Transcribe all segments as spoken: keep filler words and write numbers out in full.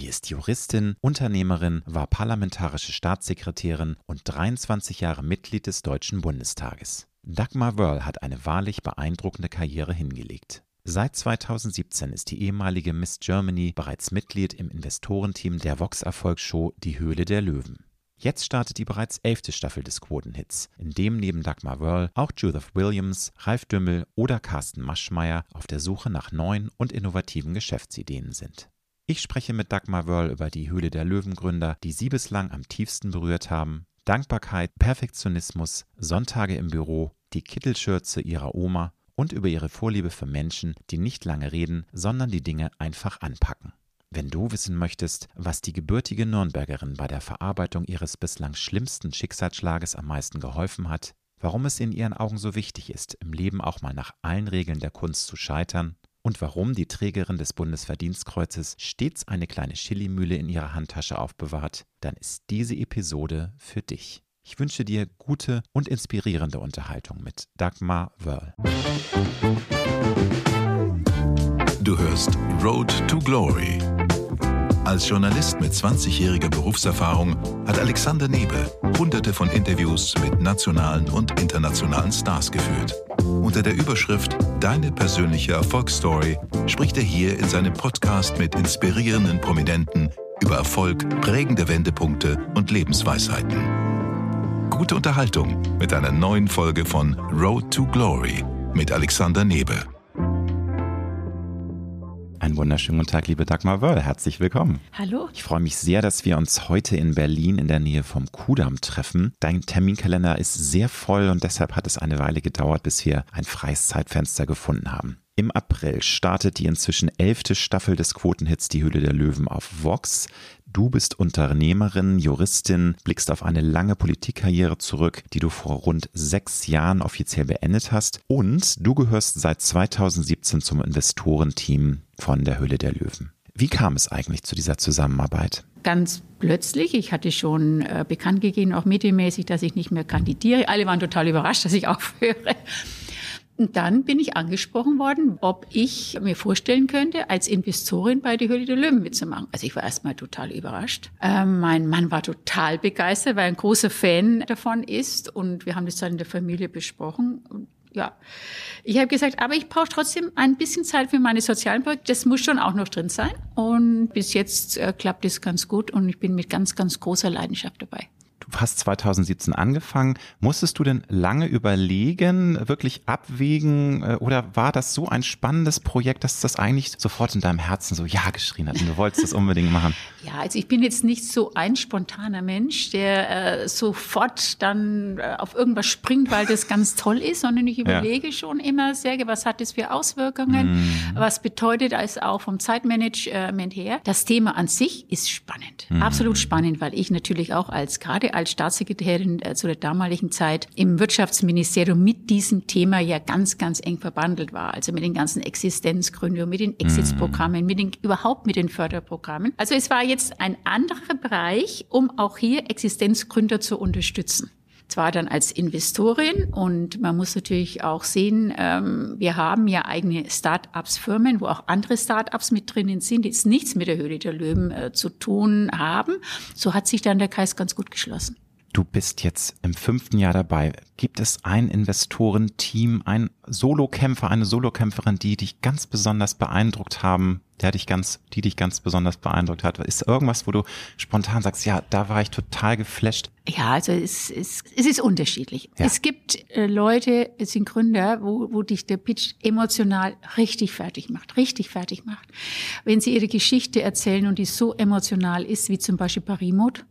ist Juristin, Unternehmerin, war parlamentarische Staatssekretärin und dreiundzwanzig Jahre Mitglied des Deutschen Bundestages. Dagmar Wörl hat eine wahrlich beeindruckende Karriere hingelegt. Seit zweitausendsiebzehn ist die ehemalige Miss Germany bereits Mitglied im Investorenteam der Vox-Erfolgsshow Die Höhle der Löwen. Jetzt startet die bereits elfte Staffel des Quotenhits, in dem neben Dagmar Wörl auch Judith Williams, Ralf Dümmel oder Carsten Maschmeyer auf der Suche nach neuen und innovativen Geschäftsideen sind. Ich spreche mit Dagmar Wörl über die Höhle der Löwen-Gründer, die sie bislang am tiefsten berührt haben, Dankbarkeit, Perfektionismus, Sonntage im Büro, die Kittelschürze ihrer Oma und über ihre Vorliebe für Menschen, die nicht lange reden, sondern die Dinge einfach anpacken. Wenn du wissen möchtest, was die gebürtige Nürnbergerin bei der Verarbeitung ihres bislang schlimmsten Schicksalsschlages am meisten geholfen hat, warum es in ihren Augen so wichtig ist, im Leben auch mal nach allen Regeln der Kunst zu scheitern und warum die Trägerin des Bundesverdienstkreuzes stets eine kleine Chilimühle in ihrer Handtasche aufbewahrt, dann ist diese Episode für dich. Ich wünsche dir gute und inspirierende Unterhaltung mit Dagmar Wörl. Du hörst Road to Glory. Als Journalist mit zwanzigjähriger Berufserfahrung hat Alexander Nebe hunderte von Interviews mit nationalen und internationalen Stars geführt. Unter der Überschrift Deine persönliche Erfolgsstory spricht er hier in seinem Podcast mit inspirierenden Prominenten über Erfolg, prägende Wendepunkte und Lebensweisheiten. Gute Unterhaltung mit einer neuen Folge von Road to Glory mit Alexander Nebe. Einen wunderschönen guten Tag, liebe Dagmar Wörl. Herzlich willkommen. Hallo. Ich freue mich sehr, dass wir uns heute in Berlin in der Nähe vom Kudamm treffen. Dein Terminkalender ist sehr voll und deshalb hat es eine Weile gedauert, bis wir ein freies Zeitfenster gefunden haben. Im April startet die inzwischen elfte Staffel des Quotenhits Die Höhle der Löwen auf Vox. Du bist Unternehmerin, Juristin, blickst auf eine lange Politikkarriere zurück, die du vor rund sechs Jahren offiziell beendet hast. Und du gehörst seit zweitausendsiebzehn zum Investorenteam von der Höhle der Löwen. Wie kam es eigentlich zu dieser Zusammenarbeit? Ganz plötzlich. Ich hatte schon äh, bekannt gegeben, auch medienmäßig, dass ich nicht mehr kandidiere. Alle waren total überrascht, dass ich aufhöre. Und dann bin ich angesprochen worden, ob ich mir vorstellen könnte, als Investorin bei der Höhle der Löwen mitzumachen. Also ich war erstmal total überrascht. Ähm, mein Mann war total begeistert, weil er ein großer Fan davon ist. Und wir haben das dann in der Familie besprochen. Und ja, ich habe gesagt, aber ich brauche trotzdem ein bisschen Zeit für meine sozialen Projekte. Das muss schon auch noch drin sein. Und bis jetzt äh, klappt es ganz gut und ich bin mit ganz, ganz großer Leidenschaft dabei. Du hast zweitausendsiebzehn angefangen. Musstest du denn lange überlegen, wirklich abwägen oder war das so ein spannendes Projekt, dass das eigentlich sofort in deinem Herzen so ja geschrien hat und du wolltest das unbedingt machen? Ja, also ich bin jetzt nicht so ein spontaner Mensch, der äh, sofort dann äh, auf irgendwas springt, weil das ganz toll ist, sondern ich überlege ja. schon immer sehr, was hat das für Auswirkungen, mhm. was bedeutet es auch vom Zeitmanagement her. Das Thema an sich ist spannend, mhm. absolut spannend, weil ich natürlich auch als gerade als Staatssekretärin äh, zu der damaligen Zeit im Wirtschaftsministerium mit diesem Thema ja ganz, ganz eng verbandelt war. Also mit den ganzen Existenzgründungen, mit den Exitsprogrammen, mit den, überhaupt mit den Förderprogrammen. Also es war jetzt ein anderer Bereich, um auch hier Existenzgründer zu unterstützen. Zwar dann als Investorin und man muss natürlich auch sehen, ähm, wir haben ja eigene Start-ups-Firmen, wo auch andere Start-ups mit drinnen sind, die jetzt nichts mit der Höhle der Löwen äh, zu tun haben. So hat sich dann der Kreis ganz gut geschlossen. Du bist jetzt im fünften Jahr dabei. Gibt es ein Investorenteam, ein Solokämpfer, eine Solokämpferin, die dich ganz besonders beeindruckt haben, der dich ganz, die dich ganz besonders beeindruckt hat? Ist irgendwas, wo du spontan sagst, ja, da war ich total geflasht? Ja, also es, es, es ist unterschiedlich. Ja. Es gibt äh, Leute, es sind Gründer, wo, wo dich der Pitch emotional richtig fertig macht, richtig fertig macht. Wenn sie ihre Geschichte erzählen und die so emotional ist, wie zum Beispiel Parimot,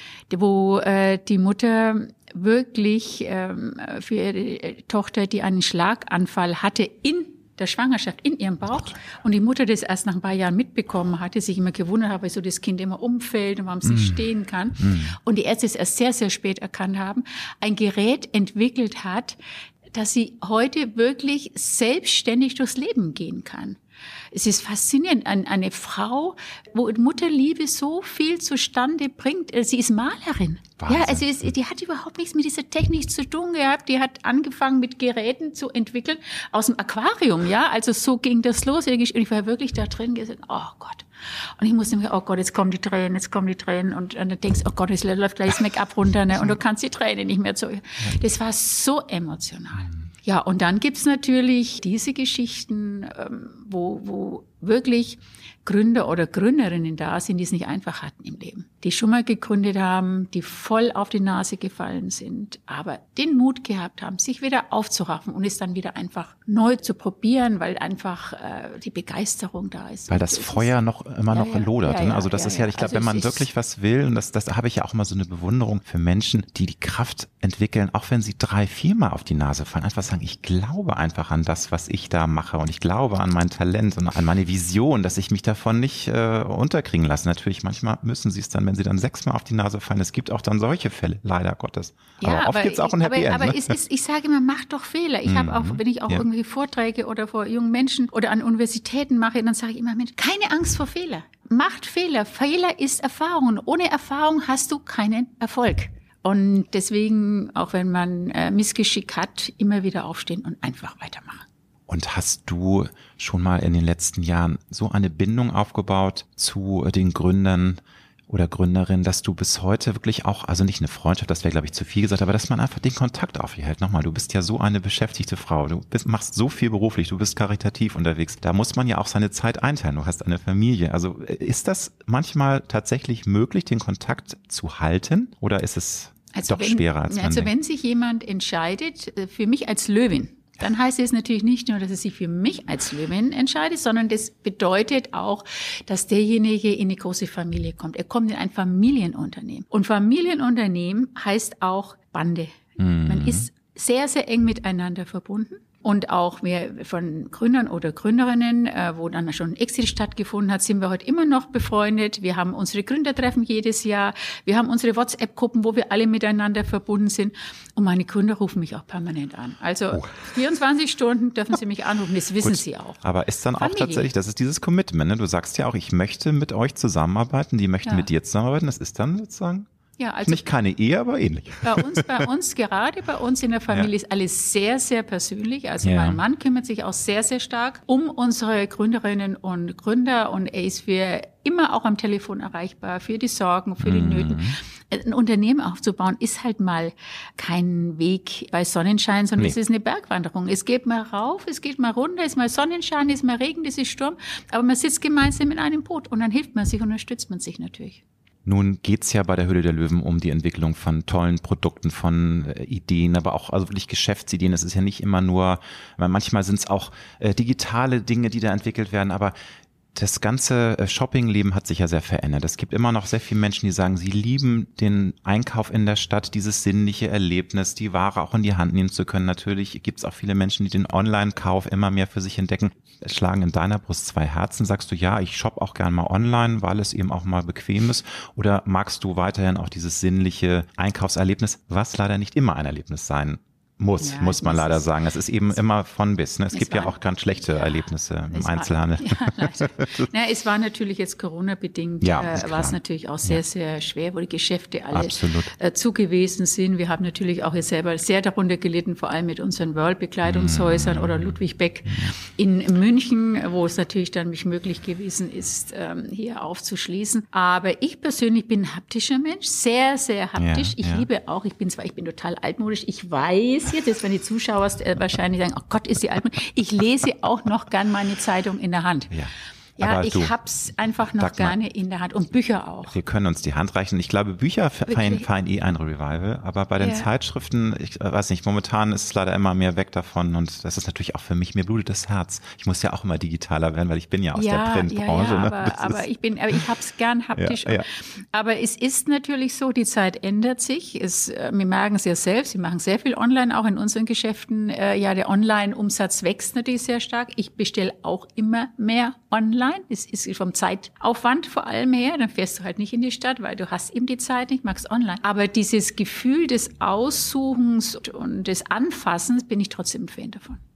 wo äh, die Mutter wirklich ähm, für ihre Tochter, die einen Schlaganfall hatte, in der Schwangerschaft, in ihrem Bauch, und die Mutter das erst nach ein paar Jahren mitbekommen hatte, sich immer gewundert hat, wieso das Kind immer umfällt und warum es nicht mm. stehen kann. Mm. Und die Ärzte es erst sehr, sehr spät erkannt haben, ein Gerät entwickelt hat, dass sie heute wirklich selbstständig durchs Leben gehen kann. Es ist faszinierend, eine Frau, wo Mutterliebe so viel zustande bringt. Sie ist Malerin. Wahnsinn. Ja, also es, die hat überhaupt nichts mit dieser Technik zu tun gehabt. Die hat angefangen mit Geräten zu entwickeln aus dem Aquarium. Ja, also so ging das los. Und ich war wirklich da drin gesagt, oh Gott. Und ich musste mir, oh Gott, jetzt kommen die Tränen, jetzt kommen die Tränen. Und, und dann denkst du, oh Gott, jetzt läuft gleich das Make-up runter, ne? Und du kannst die Tränen nicht mehr zu. Das war so emotional. Ja, und dann gibt's natürlich diese Geschichten, ähm, wo, wo wirklich Gründer oder Gründerinnen da sind, die es nicht einfach hatten im Leben. Die schon mal gegründet haben, die voll auf die Nase gefallen sind, aber den Mut gehabt haben, sich wieder aufzuraffen und es dann wieder einfach neu zu probieren, weil einfach äh, die Begeisterung da ist. Weil das, das Feuer ist, noch immer ja, noch ja, lodert. Ja, ja, also das ja, ist ja, ich glaube, also wenn man ist, wirklich was will, und das, das habe ich ja auch immer so eine Bewunderung für Menschen, die die Kraft entwickeln, auch wenn sie drei, viermal auf die Nase fallen, einfach sagen, ich glaube einfach an das, was ich da mache und ich glaube an mein Talent und an meine Vision, dass ich mich davon nicht äh, unterkriegen lasse. Natürlich, manchmal müssen sie es dann, wenn sie dann sechsmal auf die Nase fallen, es gibt auch dann solche Fälle, leider Gottes. Ja, aber oft gibt es auch ein Happy aber, End. Aber ne? es ist, ich sage immer, mach doch Fehler. Ich mhm. habe auch, wenn ich auch ja. irgendwie Vorträge oder vor jungen Menschen oder an Universitäten mache, dann sage ich immer, Mensch, keine Angst vor Fehler. Macht Fehler. Fehler ist Erfahrung. Und ohne Erfahrung hast du keinen Erfolg. Und deswegen, auch wenn man äh, Missgeschick hat, immer wieder aufstehen und einfach weitermachen. Und hast du schon mal in den letzten Jahren so eine Bindung aufgebaut zu den Gründern oder Gründerinnen, dass du bis heute wirklich auch, also nicht eine Freundschaft, das wäre glaube ich zu viel gesagt, aber dass man einfach den Kontakt aufhält. Nochmal, du bist ja so eine beschäftigte Frau, du bist, machst so viel beruflich, du bist karitativ unterwegs. Da muss man ja auch seine Zeit einteilen, du hast eine Familie. Also ist das manchmal tatsächlich möglich, den Kontakt zu halten oder ist es also doch wenn, schwerer als man Also denkt? Wenn sich jemand entscheidet, für mich als Löwin, dann heißt es natürlich nicht nur, dass es sich für mich als Löwin entscheidet, sondern das bedeutet auch, dass derjenige in eine große Familie kommt. Er kommt in ein Familienunternehmen. Und Familienunternehmen heißt auch Bande. Mhm. Man ist sehr, sehr eng miteinander verbunden. Und auch wir von Gründern oder Gründerinnen, äh, wo dann schon ein Exit stattgefunden hat, sind wir heute immer noch befreundet. Wir haben unsere Gründertreffen jedes Jahr. Wir haben unsere WhatsApp-Gruppen, wo wir alle miteinander verbunden sind. Und meine Gründer rufen mich auch permanent an. Also oh. vierundzwanzig Stunden dürfen sie mich anrufen, das wissen Gut, sie auch. Aber ist dann Familie. auch tatsächlich, das ist dieses Commitment, ne? Du sagst ja auch, ich möchte mit euch zusammenarbeiten, die möchten ja. mit dir zusammenarbeiten. Das ist dann sozusagen... Ja, also nicht keine Ehe, aber ähnlich. Bei uns, bei uns, gerade bei uns in der Familie ja. ist alles sehr, sehr persönlich. Also ja. mein Mann kümmert sich auch sehr, sehr stark um unsere Gründerinnen und Gründer und er ist für immer auch am Telefon erreichbar, für die Sorgen, für die mhm. Nöten. Ein Unternehmen aufzubauen ist halt mal kein Weg bei Sonnenschein, sondern nee. es ist eine Bergwanderung. Es geht mal rauf, es geht mal runter, es ist mal Sonnenschein, es ist mal Regen, es ist Sturm, aber man sitzt gemeinsam in einem Boot und dann hilft man sich und unterstützt man sich natürlich. Nun geht's ja bei der Höhle der Löwen um die Entwicklung von tollen Produkten, von äh, Ideen, aber auch also wirklich Geschäftsideen. Es ist ja nicht immer nur, weil manchmal sind es auch äh, digitale Dinge, die da entwickelt werden, aber das ganze Shoppingleben hat sich ja sehr verändert. Es gibt immer noch sehr viele Menschen, die sagen, sie lieben den Einkauf in der Stadt, dieses sinnliche Erlebnis, die Ware auch in die Hand nehmen zu können. Natürlich gibt es auch viele Menschen, die den Online-Kauf immer mehr für sich entdecken. Es schlagen in deiner Brust zwei Herzen. Sagst du, ja, ich shoppe auch gern mal online, weil es eben auch mal bequem ist? Oder magst du weiterhin auch dieses sinnliche Einkaufserlebnis, was leider nicht immer ein Erlebnis sein Muss, ja, muss man leider sagen. Es ist eben immer von bis. Ne? Es, es gibt ja auch ganz schlechte ja, Erlebnisse im Einzelhandel. War, ja, leider. Na, es war natürlich jetzt Corona-bedingt, ja, äh, war es natürlich auch sehr, ja. sehr schwer, wo die Geschäfte alle Absolut. äh, zugewesen sind. Wir haben natürlich auch jetzt selber sehr darunter gelitten, vor allem mit unseren World-Bekleidungshäusern mm. oder Ludwig Beck mm. in München, wo es natürlich dann nicht möglich gewesen ist, ähm, hier aufzuschließen. Aber ich persönlich bin ein haptischer Mensch, sehr, sehr haptisch. Ja, ich ja. liebe auch, ich bin zwar, ich bin total altmodisch, ich weiß, jetzt, wenn die Zuschauer wahrscheinlich sagen, oh Gott, ist die alt. Ich lese auch noch gern meine Zeitung in der Hand. Ja. Ja, ich du, hab's einfach noch gerne mal, in der Hand und Bücher auch. Wir können uns die Hand reichen. Ich glaube, Bücher feiern, feiern eh ein Revival, aber bei den ja. Zeitschriften, ich weiß nicht, momentan ist es leider immer mehr weg davon und das ist natürlich auch für mich, mir blutet das Herz. Ich muss ja auch immer digitaler werden, weil ich bin ja aus ja, der Printbranche. Ja, ja, ne? aber, aber ich bin, aber ich hab's gern haptisch. Ja, ja. Aber es ist natürlich so, die Zeit ändert sich. Es, wir merken es ja selbst, wir machen sehr viel online, auch in unseren Geschäften. Ja, der Online-Umsatz wächst natürlich sehr stark. Ich bestelle auch immer mehr online. Es ist vom Zeitaufwand vor allem her. Dann fährst du halt nicht in die Stadt, weil du hast eben die Zeit nicht, magst online. Aber dieses Gefühl des Aussuchens und des Anfassens bin ich trotzdem ein Fan davon.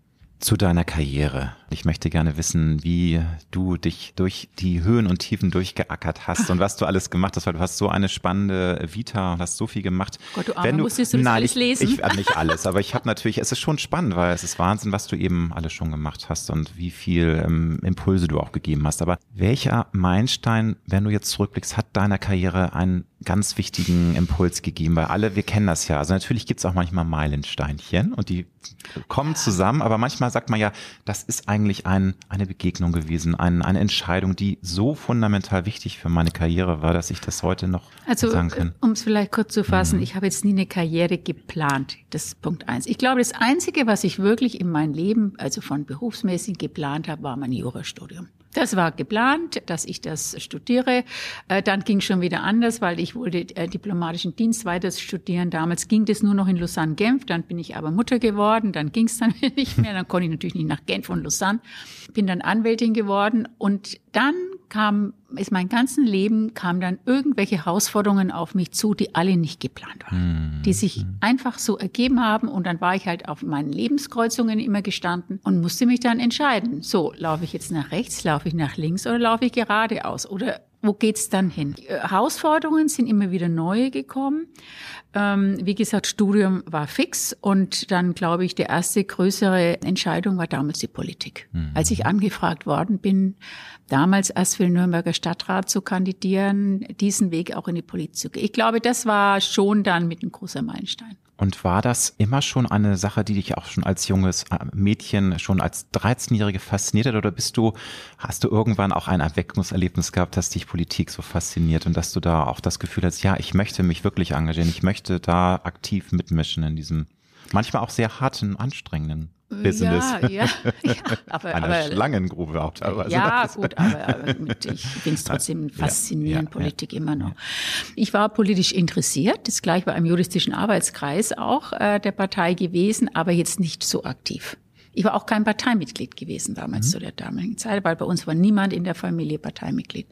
Zu deiner Karriere. Ich möchte gerne wissen, wie du dich durch die Höhen und Tiefen durchgeackert hast und was du alles gemacht hast, weil du hast so eine spannende Vita und hast so viel gemacht. Gott, du Arme, musstest du das alles lesen? Ich, ich nicht alles, aber ich habe natürlich, es ist schon spannend, weil es ist Wahnsinn, was du eben alles schon gemacht hast und wie viel ähm, Impulse du auch gegeben hast. Aber welcher Meilenstein, wenn du jetzt zurückblickst, hat deiner Karriere einen ganz wichtigen Impuls gegeben? Weil alle, wir kennen das ja. Also natürlich gibt es auch manchmal Meilensteinchen und die kommen zusammen, aber manchmal sagt man ja, das ist eigentlich ein, eine Begegnung gewesen, ein, eine Entscheidung, die so fundamental wichtig für meine Karriere war, dass ich das heute noch also, sagen kann. Um es vielleicht kurz zu fassen, Mhm. ich habe jetzt nie eine Karriere geplant. Das ist Punkt eins. Ich glaube, das Einzige, was ich wirklich in meinem Leben, also von berufsmäßig geplant habe, war mein Jurastudium. Das war geplant, dass ich das studiere. Äh, dann ging es schon wieder anders, weil ich wollte äh, diplomatischen Dienst weiter studieren. Damals ging das nur noch in Lausanne-Genf. Dann bin ich aber Mutter geworden. Dann ging es dann nicht mehr. Dann konnte ich natürlich nicht nach Genf und Lausanne. Bin dann Anwältin geworden. Und dann kam, ist mein ganzes Leben, kamen dann irgendwelche Herausforderungen auf mich zu, die alle nicht geplant waren. Mhm. Die sich einfach so ergeben haben. Und dann war ich halt auf meinen Lebenskreuzungen immer gestanden und musste mich dann entscheiden. So, laufe ich jetzt nach rechts, laufe ich nach links oder laufe ich geradeaus? Oder wo geht's dann hin? Die Herausforderungen sind immer wieder neue gekommen. Ähm, wie gesagt, Studium war fix und dann, glaube ich, die erste größere Entscheidung war damals die Politik. Mhm. Als ich angefragt worden bin, damals erst für den Nürnberger Stadtrat zu kandidieren, diesen Weg auch in die Politik zu gehen. Ich glaube, das war schon dann mit einem großen Meilenstein. Und war das immer schon eine Sache, die dich auch schon als junges Mädchen, schon als dreizehnjährige fasziniert hat? Oder bist du, hast du irgendwann auch ein Erweckungserlebnis gehabt, dass dich Politik so fasziniert und dass du da auch das Gefühl hast, ja, ich möchte mich wirklich engagieren, ich möchte da aktiv mitmischen in diesem manchmal auch sehr harten, anstrengenden Business. Ja, ja, ja. Aber, Eine aber, Schlangengrube auch teilweise. Ja, gut, aber, aber mit, ich finde es trotzdem faszinierend, ja, ja, Politik ja. immer noch. Ich war politisch interessiert, das gleich bei einem juristischen Arbeitskreis auch äh, der Partei gewesen, aber jetzt nicht so aktiv. Ich war auch kein Parteimitglied gewesen damals, mhm. zu der damaligen Zeit, weil bei uns war niemand in der Familie Parteimitglied.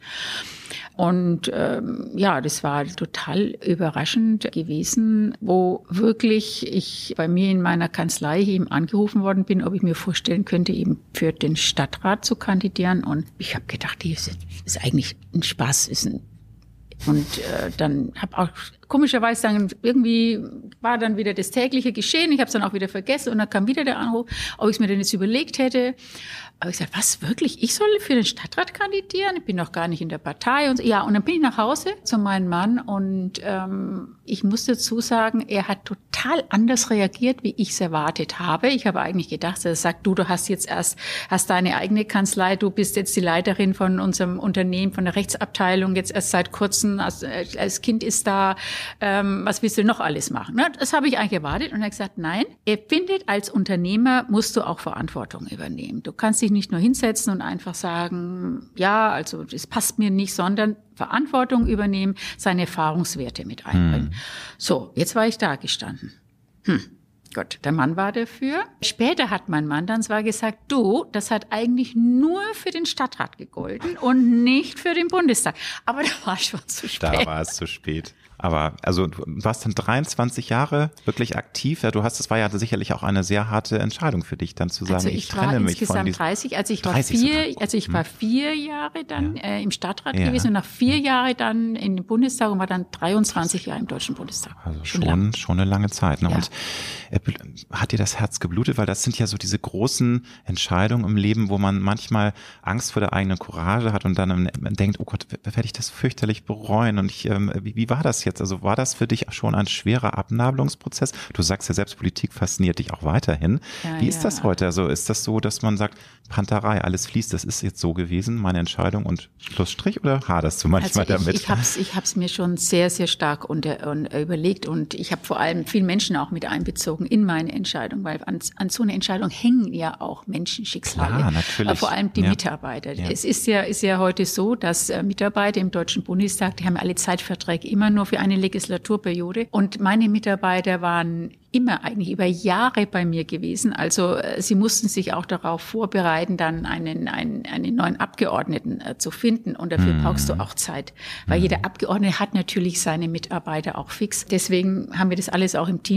Und ähm, ja, das war total überraschend gewesen, wo wirklich ich bei mir in meiner Kanzlei eben angerufen worden bin, ob ich mir vorstellen könnte, eben für den Stadtrat zu kandidieren. Und ich habe gedacht, das ist, ist eigentlich ein Spaß, ist ein und äh, dann habe auch komischerweise dann irgendwie war dann wieder das tägliche Geschehen. Ich habe es dann auch wieder vergessen und dann kam wieder der Anruf, ob ich es mir denn jetzt überlegt hätte. Aber ich gesagt, was wirklich? Ich soll für den Stadtrat kandidieren? Ich bin noch gar nicht in der Partei und so. Ja. Und dann bin ich nach Hause zu meinem Mann und ähm, ich muss dazu sagen, er hat total anders reagiert, wie ich es erwartet habe. Ich habe eigentlich gedacht, er sagt, du, du hast jetzt erst hast deine eigene Kanzlei, du bist jetzt die Leiterin von unserem Unternehmen, von der Rechtsabteilung, jetzt erst seit kurzem, als, als Kind ist da. Ähm, was willst du noch alles machen? Ne? Das habe ich eigentlich erwartet und er hat gesagt, nein, er findet, als Unternehmer musst du auch Verantwortung übernehmen. Du kannst dich nicht nur hinsetzen und einfach sagen, ja, also das passt mir nicht, sondern Verantwortung übernehmen, seine Erfahrungswerte mit einbringen. Hm. So, jetzt war ich da gestanden. Hm. Gott, der Mann war dafür. Später hat mein Mann dann zwar gesagt, du, das hat eigentlich nur für den Stadtrat gegolten und nicht für den Bundestag. Aber da war schon zu spät. Da war es zu spät. Aber also du warst dann dreiundzwanzig Jahre wirklich aktiv. Ja, du hast, das war ja sicherlich auch eine sehr harte Entscheidung für dich, dann zu sagen, also ich, ich trenne mich von diesem. dreißig, also ich war vier, also ich war vier Jahre dann ja. äh, im Stadtrat ja. gewesen und nach vier Jahren dann in den Bundestag und war dann dreiundzwanzig Jahre im Deutschen Bundestag. Also schon, schon, schon eine lange Zeit. Ne? Ja. Und äh, hat dir das Herz geblutet? Weil das sind ja so diese großen Entscheidungen im Leben, wo man manchmal Angst vor der eigenen Courage hat und dann denkt, oh Gott, werde ich das fürchterlich bereuen? Und ich, ähm, wie, wie war das jetzt? Also war das für dich schon ein schwerer Abnabelungsprozess? Du sagst ja selbst, Politik fasziniert dich auch weiterhin. Ja, Wie ist ja. das heute? Also ist das so, dass man sagt, Panterei, alles fließt, das ist jetzt so gewesen, meine Entscheidung und Schlussstrich, oder haderst du manchmal also ich, damit? Ich habe es ich hab's mir schon sehr, sehr stark unter, un, überlegt und ich habe vor allem viele Menschen auch mit einbezogen in meine Entscheidung, weil an, an so einer Entscheidung hängen ja auch Menschenschicksale. Klar, natürlich. Vor allem die ja. Mitarbeiter. Ja. Es ist ja, ist ja heute so, dass äh, Mitarbeiter im Deutschen Bundestag, die haben alle Zeitverträge immer nur für eine Legislaturperiode. Und meine Mitarbeiter waren immer eigentlich über Jahre bei mir gewesen. Also äh, sie mussten sich auch darauf vorbereiten, dann einen, einen, einen neuen Abgeordneten äh, zu finden. Und dafür mm. brauchst du auch Zeit. Weil mm. jeder Abgeordnete hat natürlich seine Mitarbeiter auch fix. Deswegen haben wir das alles auch im Team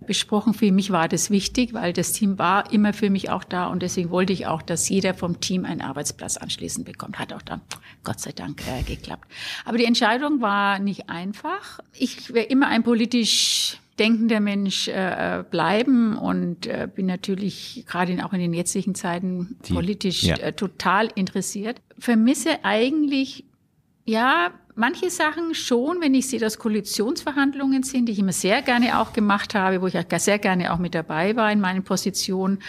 besprochen. Für mich war das wichtig, weil das Team war immer für mich auch da und deswegen wollte ich auch, dass jeder vom Team einen Arbeitsplatz anschließend bekommt. Hat auch dann, Gott sei Dank, äh, geklappt. Aber die Entscheidung war nicht einfach. Ich wäre immer ein politisch denkender Mensch äh, bleiben und äh, bin natürlich gerade auch in den jetzigen Zeiten die, politisch ja. äh, total interessiert. Vermisse eigentlich, ja, manche Sachen schon, wenn ich sehe, dass Koalitionsverhandlungen sind, die ich immer sehr gerne auch gemacht habe, wo ich auch sehr gerne auch mit dabei war in meinen Positionen,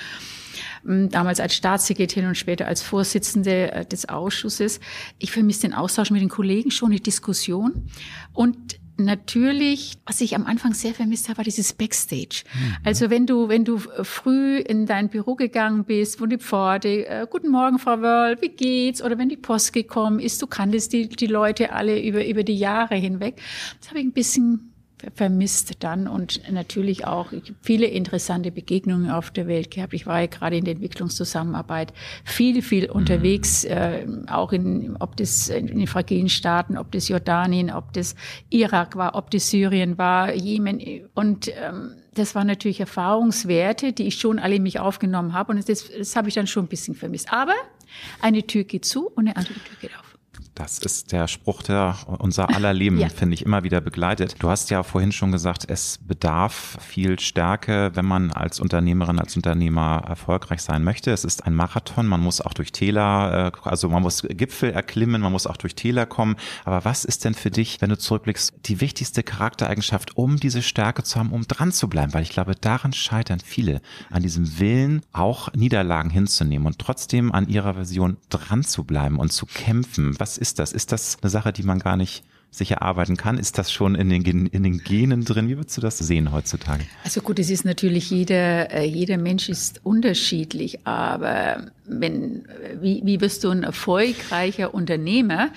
damals als Staatssekretärin und später als Vorsitzende des Ausschusses. Ich vermisse den Austausch mit den Kollegen schon, die Diskussion. Und natürlich, was ich am Anfang sehr vermisst habe, war dieses Backstage. Mhm. Also wenn du, wenn du früh in dein Büro gegangen bist, wo die Pforte, äh, guten Morgen, Frau Wörl, wie geht's? Oder wenn die Post gekommen ist, du kanntest die, die Leute alle über, über die Jahre hinweg. Das habe ich ein bisschen vermisst dann und natürlich auch ich habe viele interessante Begegnungen auf der Welt gehabt. Ich war ja gerade in der Entwicklungszusammenarbeit viel, viel unterwegs, äh, auch in, ob das in den fragilen Staaten, ob das Jordanien, ob das Irak war, ob das Syrien war, Jemen und ähm, das waren natürlich Erfahrungswerte, die ich schon alle in mich aufgenommen habe und das, das habe ich dann schon ein bisschen vermisst. Aber eine Tür geht zu und eine andere Tür geht auf. Das ist der Spruch, der unser aller Leben, ja. finde ich, immer wieder begleitet. Du hast ja vorhin schon gesagt, es bedarf viel Stärke, wenn man als Unternehmerin, als Unternehmer erfolgreich sein möchte. Es ist ein Marathon, man muss auch durch Täler, also man muss Gipfel erklimmen, man muss auch durch Täler kommen. Aber was ist denn für dich, wenn du zurückblickst, die wichtigste Charaktereigenschaft, um diese Stärke zu haben, um dran zu bleiben? Weil ich glaube, daran scheitern viele, an diesem Willen, auch Niederlagen hinzunehmen und trotzdem an ihrer Vision dran zu bleiben und zu kämpfen. Was ist das? Ist das eine Sache, die man gar nicht sich erarbeiten kann? Ist das schon in den, in den Genen drin? Wie würdest du das sehen heutzutage? Also gut, es ist natürlich, jeder, jeder Mensch ist unterschiedlich, aber wenn, wie, wie wirst du ein erfolgreicher Unternehmer?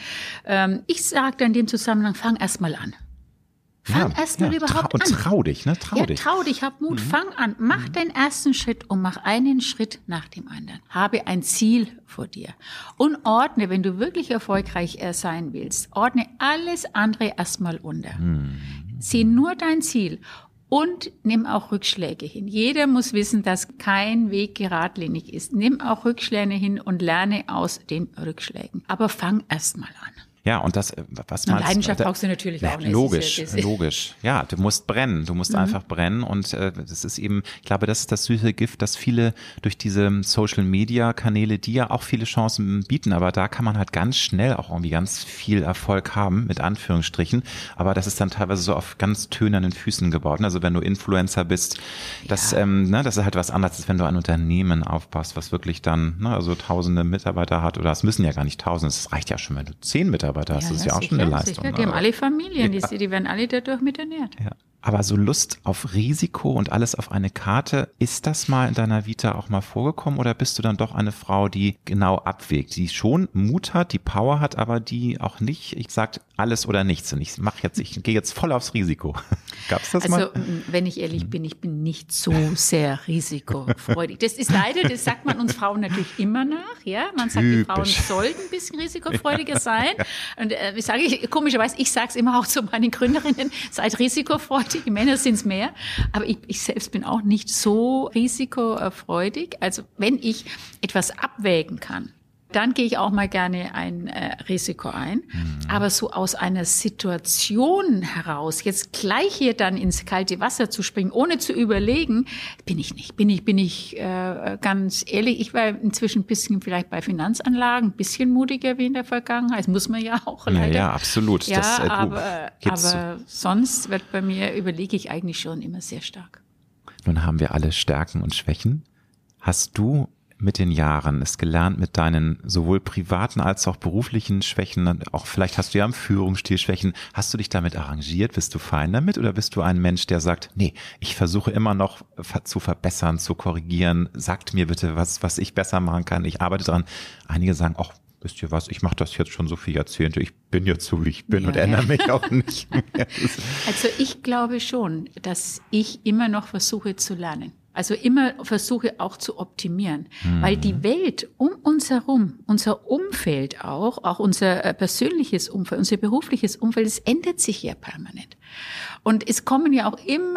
Ich sage dann in dem Zusammenhang, fang erst mal an. Fang ja, erst mal ja, überhaupt trau, an. Und trau dich, ne? Trau ja, dich. Trau dich, hab Mut, mhm. fang an. Mach mhm. deinen ersten Schritt und mach einen Schritt nach dem anderen. Habe ein Ziel vor dir. Und ordne, wenn du wirklich erfolgreich sein willst, ordne alles andere erstmal unter. Mhm. Sieh nur dein Ziel. Und nimm auch Rückschläge hin. Jeder muss wissen, dass kein Weg geradlinig ist. Nimm auch Rückschläge hin und lerne aus den Rückschlägen. Aber fang erst mal an. Ja, und das, was man. Leidenschaft brauchst du natürlich ja, auch. Logisch, ja, logisch. Ja, du musst brennen, du musst mhm. einfach brennen und äh, das ist eben, ich glaube, das ist das süße Gift, dass viele durch diese Social-Media-Kanäle, die ja auch viele Chancen bieten, aber da kann man halt ganz schnell auch irgendwie ganz viel Erfolg haben, mit Anführungsstrichen, aber das ist dann teilweise so auf ganz tönernen Füßen gebaut. Also wenn du Influencer bist, das, ja. ähm, ne, das ist halt was anderes, als wenn du ein Unternehmen aufbaust, was wirklich dann, ne, also tausende Mitarbeiter hat, oder es müssen ja gar nicht tausende, es reicht ja schon, wenn du zehn Mitarbeiter das ja, ist ja auch sicher, schon eine Leistung. Sicher. Die haben alle Familien, ja. die, die werden alle dadurch mit ernährt. Ja. Aber so Lust auf Risiko und alles auf eine Karte, ist das mal in deiner Vita auch mal vorgekommen oder bist du dann doch eine Frau, die genau abwägt, die schon Mut hat, die Power hat, aber die auch nicht, ich sag alles oder nichts und ich mache jetzt, ich gehe jetzt voll aufs Risiko. Gab's das also, mal? Also wenn ich ehrlich bin, ich bin nicht so sehr risikofreudig. Das ist leider, das sagt man uns Frauen natürlich immer nach, ja. Man sagt, Typisch. Die Frauen sollten ein bisschen risikofreudiger sein. Und äh, ich sage ich, komischerweise, ich sage es immer auch zu meinen Gründerinnen, seid risikofreudig. Die Männer sind es mehr, aber ich, ich selbst bin auch nicht so risikofreudig. Also wenn ich etwas abwägen kann, dann gehe ich auch mal gerne ein äh, Risiko ein. Mhm. Aber so aus einer Situation heraus, jetzt gleich hier dann ins kalte Wasser zu springen, ohne zu überlegen, bin ich nicht. Bin ich, bin ich äh, ganz ehrlich, ich war inzwischen ein bisschen vielleicht bei Finanzanlagen, ein bisschen mutiger wie in der Vergangenheit. Das muss man ja auch leider. Ja, ja absolut. Ja, das, äh, aber, aber sonst wird bei mir, überlege ich eigentlich schon immer sehr stark. Nun haben wir alle Stärken und Schwächen. Hast du mit den Jahren es gelernt, mit deinen sowohl privaten als auch beruflichen Schwächen, auch vielleicht hast du ja im Führungsstil Schwächen, hast du dich damit arrangiert? Bist du fein damit oder bist du ein Mensch, der sagt, nee, ich versuche immer noch zu verbessern, zu korrigieren, sagt mir bitte, was, was ich besser machen kann, ich arbeite dran. Einige sagen, ach, wisst ihr was, ich mache das jetzt schon so viele Jahrzehnte, ich bin jetzt so, wie ich bin ja, und ändere ja. mich auch nicht mehr. Also ich glaube schon, dass ich immer noch versuche zu lernen. Also immer versuche auch zu optimieren, mhm. weil die Welt um uns herum, unser Umfeld auch, auch unser persönliches Umfeld, unser berufliches Umfeld, es ändert sich ja permanent. Und es kommen ja auch immer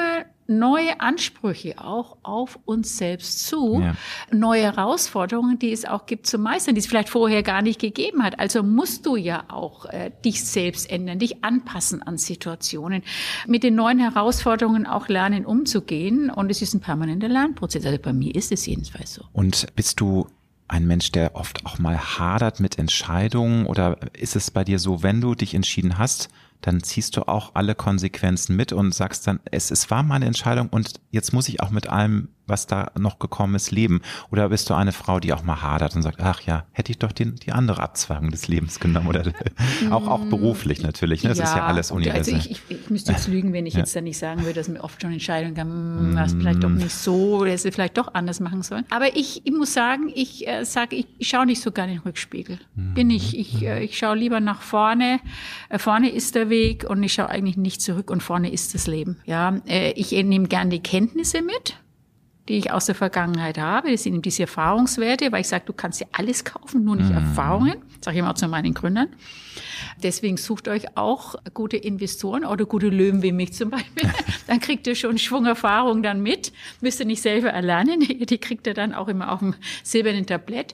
neue Ansprüche auch auf uns selbst zu, ja. neue Herausforderungen, die es auch gibt zu meistern, die es vielleicht vorher gar nicht gegeben hat. Also musst du ja auch äh, dich selbst ändern, dich anpassen an Situationen, mit den neuen Herausforderungen auch lernen, umzugehen. Und es ist ein permanenter Lernprozess. Also bei mir ist es jedenfalls so. Und bist du ein Mensch, der oft auch mal hadert mit Entscheidungen, oder ist es bei dir so, wenn du dich entschieden hast, dann ziehst du auch alle Konsequenzen mit und sagst dann, es, es war meine Entscheidung und jetzt muss ich auch mit allem, was da noch gekommen ist, leben? Oder bist du eine Frau, die auch mal hadert und sagt, ach ja, hätte ich doch den, die andere Abzweigung des Lebens genommen? Oder auch, auch beruflich natürlich, ne? Das ja, ist ja alles universell. Also ich, ich, ich müsste jetzt lügen, wenn ich ja. jetzt dann nicht sagen würde, dass mir oft schon Entscheidungen kamen, was mm. vielleicht doch nicht so, oder sie vielleicht doch anders machen sollen. Aber ich, ich muss sagen, ich äh, sage, ich, ich schaue nicht so gerne in den Rückspiegel. Mm. Bin ich. Ich, äh, ich schaue lieber nach vorne. Äh, vorne ist der Weg und ich schaue eigentlich nicht zurück und vorne ist das Leben. Ja, äh, ich nehme gerne die Kenntnisse mit, die ich aus der Vergangenheit habe. Das sind eben diese Erfahrungswerte, weil ich sage, du kannst ja alles kaufen, nur nicht mm. Erfahrungen. Das sage ich immer zu meinen Gründern. Deswegen sucht euch auch gute Investoren oder gute Löwen wie mich zum Beispiel. Dann kriegt ihr schon Schwungerfahrung dann mit. Müsst ihr nicht selber erlernen. Die kriegt ihr dann auch immer auf dem silbernen Tablett.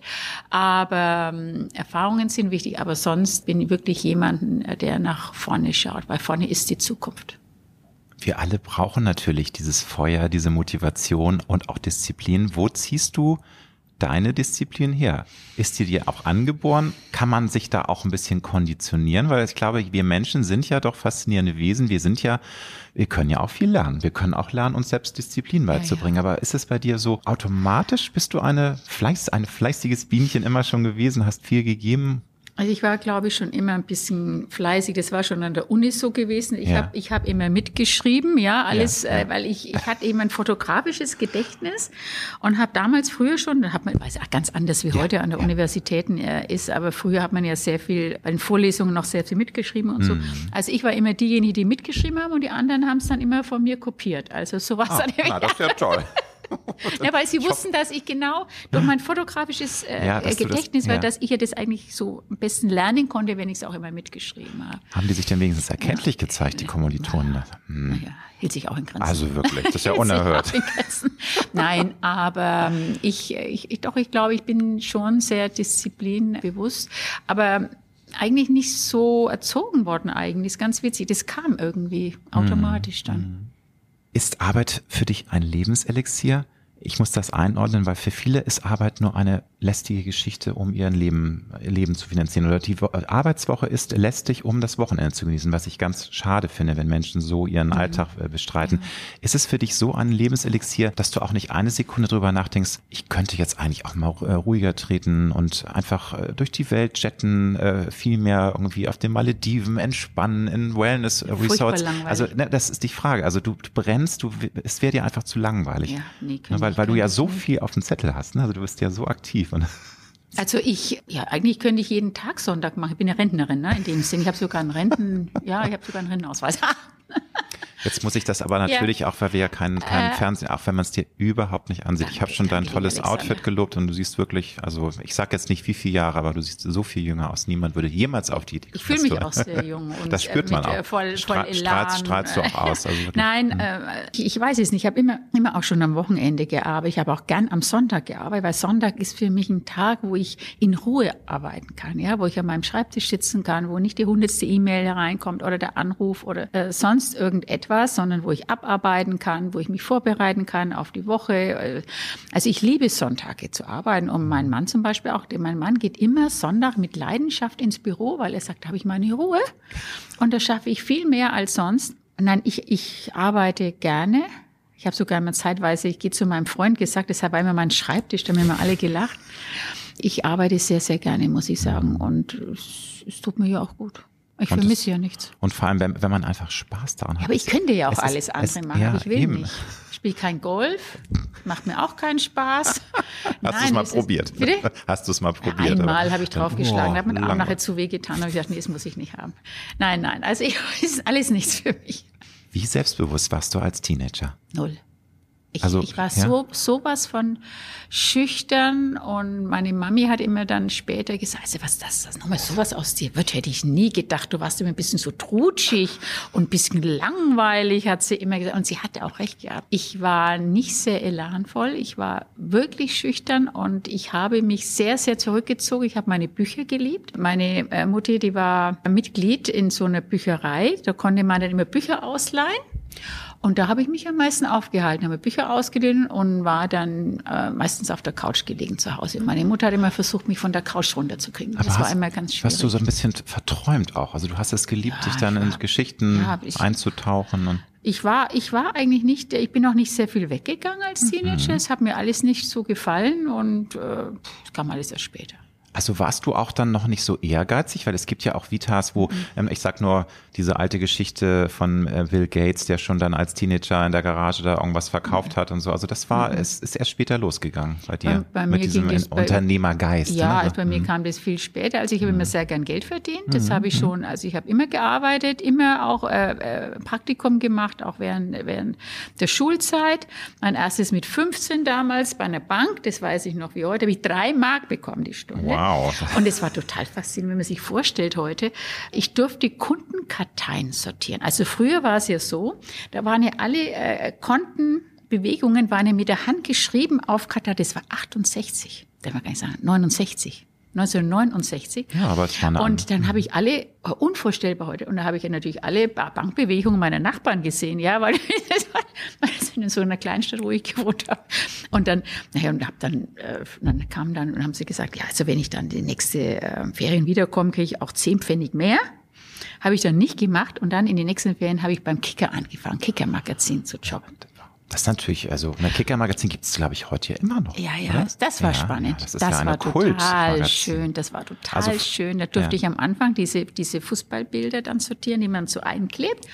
Aber ähm, Erfahrungen sind wichtig. Aber sonst bin ich wirklich jemanden, der nach vorne schaut, weil vorne ist die Zukunft. Wir alle brauchen natürlich dieses Feuer, diese Motivation und auch Disziplin. Wo ziehst du deine Disziplin her? Ist die dir auch angeboren? Kann man sich da auch ein bisschen konditionieren? Weil ich glaube, wir Menschen sind ja doch faszinierende Wesen. Wir sind ja, wir können ja auch viel lernen. Wir können auch lernen, uns selbst Disziplin beizubringen. Ja, ja. Aber ist es bei dir so automatisch? Bist du eine Fleiß, ein fleißiges Bienchen immer schon gewesen? Hast viel gegeben? Also ich war, glaube ich, schon immer ein bisschen fleißig. Das war schon an der Uni so gewesen. Ich ja. habe ich hab immer mitgeschrieben, ja, alles, ja, ja. Äh, weil ich ich hatte eben ein fotografisches Gedächtnis und habe damals früher schon, da hat man, weiß auch ganz anders wie ja, heute an der ja. Universitäten äh, ist, aber früher hat man ja sehr viel, bei den Vorlesungen noch sehr viel mitgeschrieben und mhm. so. Also ich war immer diejenige, die mitgeschrieben haben und die anderen haben es dann immer von mir kopiert. Also so war es ah, dann. Na, das wäre toll. Ja, weil sie wussten, dass ich genau durch mein fotografisches äh, ja, Gedächtnis, das, ja. weil dass ich ja das eigentlich so am besten lernen konnte, wenn ich es auch immer mitgeschrieben habe. Haben die sich denn wenigstens erkenntlich ja. gezeigt, die Kommilitonen? Ja. Hm. Ja, hielt sich auch in Grenzen. Also wirklich, das ist ja unerhört. Nein, aber ähm, ich, ich, ich, doch, ich glaube, ich bin schon sehr disziplinbewusst, aber eigentlich nicht so erzogen worden eigentlich. Das ist ganz witzig, das kam irgendwie automatisch dann. Hm. Ist Arbeit für dich ein Lebenselixier? Ich muss das einordnen, weil für viele ist Arbeit nur eine lästige Geschichte, um ihr Leben, ihr Leben zu finanzieren. Oder die Arbeitswoche ist lästig, um das Wochenende zu genießen, was ich ganz schade finde, wenn Menschen so ihren mhm. Alltag bestreiten. Ja. Ist es für dich so ein Lebenselixier, dass du auch nicht eine Sekunde drüber nachdenkst, ich könnte jetzt eigentlich auch mal ruhiger treten und einfach durch die Welt jetten, viel mehr irgendwie auf den Malediven entspannen, in Wellness-Resorts. Also ne, das ist die Frage. Also du, du brennst, du, es wäre dir einfach zu langweilig. Ja, nee, weil, weil du ja so viel auf dem Zettel hast. Ne? Also du bist ja so aktiv. Also ich, ja, eigentlich könnte ich jeden Tag Sonntag machen. Ich bin ja Rentnerin, ne, in dem Sinne. Ich habe sogar einen Renten, ja, ich habe sogar einen Rentenausweis. Jetzt muss ich das aber natürlich ja. auch, weil wir ja keinen keinen äh, Fernsehen, auch wenn man es dir überhaupt nicht ansieht. Ich habe schon dein tolles Outfit gelobt und du siehst wirklich, also ich sage jetzt nicht wie viele Jahre, aber du siehst so viel jünger aus. Niemand würde jemals auf die Idee kommen. Ich fühle mich auch sehr jung. Und das spürt man mit, auch. Voll, voll Stra- Elan. Strahlst, strahlst du auch aus. Also Nein, hm. äh, ich, ich weiß es nicht. Ich habe immer, immer auch schon am Wochenende gearbeitet. Ich habe auch gern am Sonntag gearbeitet, weil Sonntag ist für mich ein Tag, wo ich in Ruhe arbeiten kann, ja, wo ich an meinem Schreibtisch sitzen kann, wo nicht die hundertste E-Mail hereinkommt oder der Anruf oder äh, sonst irgendetwas, sondern wo ich abarbeiten kann, wo ich mich vorbereiten kann auf die Woche. Also ich liebe Sonntage zu arbeiten und mein Mann zum Beispiel auch. Mein Mann geht immer Sonntag mit Leidenschaft ins Büro, weil er sagt, da habe ich meine Ruhe und da schaffe ich viel mehr als sonst. Nein, ich, ich arbeite gerne. Ich habe sogar mal zeitweise, ich gehe zu meinem Freund gesagt, deshalb war immer mein Schreibtisch, da haben immer alle gelacht. Ich arbeite sehr, sehr gerne, muss ich sagen und es, es tut mir ja auch gut. Ich und vermisse ja nichts. Und vor allem, wenn, wenn man einfach Spaß daran hat. Ja, aber ich könnte ja auch alles ist, andere es, machen, ja, aber ich will eben. nicht. Ich spiele kein Golf, macht mir auch keinen Spaß. Hast du es mal probiert? Ist, bitte? Hast du es mal probiert? Ja, einmal habe ich draufgeschlagen, oh, da hat mir auch lange. nachher zu weh getan, habe ich gedacht, nee, das muss ich nicht haben. Nein, nein, also ich, das ist alles nichts für mich. Wie selbstbewusst warst du als Teenager? Null. Ich, also, ich war ja? so sowas von schüchtern und meine Mami hat immer dann später gesagt, also was das, das nochmal sowas aus dir wird, hätte ich nie gedacht. Du warst immer ein bisschen so trutschig und ein bisschen langweilig, hat sie immer gesagt. Und sie hatte auch recht gehabt. Ich war nicht sehr elanvoll, ich war wirklich schüchtern und ich habe mich sehr, sehr zurückgezogen. Ich habe meine Bücher geliebt. Meine äh, Mutter, die war Mitglied in so einer Bücherei. Da konnte man dann immer Bücher ausleihen. Und da habe ich mich am meisten aufgehalten, habe Bücher ausgeliehen und war dann äh, meistens auf der Couch gelegen zu Hause. Meine Mutter hat immer versucht, mich von der Couch runterzukriegen. Das Aber war hast, immer ganz schwierig. Hast du so ein bisschen verträumt auch? Also du hast es geliebt, ja, dich dann in war, Geschichten ja, ich, einzutauchen. Und ich war, ich war eigentlich nicht, ich bin auch nicht sehr viel weggegangen als Teenager. Mhm. Es hat mir alles nicht so gefallen und äh, es kam alles erst später. Also warst du auch dann noch nicht so ehrgeizig? Weil es gibt ja auch Vitas, wo, ähm, ich sag nur, diese alte Geschichte von äh, Bill Gates, der schon dann als Teenager in der Garage da irgendwas verkauft hat und so. Also das war, mhm. es ist erst später losgegangen bei dir, bei, bei mit diesem Unternehmergeist. Ja, ne? also bei mir mhm. kam das viel später. Also ich habe mhm. immer sehr gern Geld verdient. Das mhm. habe ich schon, also ich habe immer gearbeitet, immer auch äh, äh, Praktikum gemacht, auch während, während der Schulzeit. Mein erstes mit fünfzehn damals bei einer Bank, das weiß ich noch wie heute, habe ich drei Mark bekommen die Stunde. Wow. Und es war total faszinierend, wenn man sich vorstellt heute, ich durfte Kundenkarteien sortieren. Also früher war es ja so, da waren ja alle äh, Kontenbewegungen waren ja mit der Hand geschrieben auf Karteien. Das war achtundsechzig, darf man gar nicht sagen, neunundsechzig. neunzehnhundertneunundsechzig. Ja, aber es war eine Und dann habe ich alle, unvorstellbar heute, und da habe ich ja natürlich alle Bankbewegungen meiner Nachbarn gesehen, ja, weil das in so einer Kleinstadt, wo ich gewohnt habe. Und dann, naja, und hab dann, äh, dann kam dann, und haben sie gesagt, ja, also wenn ich dann die nächste äh, Ferien wiederkomme, kriege ich auch zehn Pfennig mehr. Habe ich dann nicht gemacht und dann in den nächsten Ferien habe ich beim Kicker angefangen, Kicker-Magazin zu jobben. Das ist natürlich, also ein Kicker-Magazin gibt es, glaube ich, heute ja immer noch. Ja, ja, oder? Das war ja, spannend. Ja, das ist das ja war total schön, das war total also, schön. Da durfte ja. ich am Anfang diese, diese Fußballbilder dann sortieren, die man so einklebt.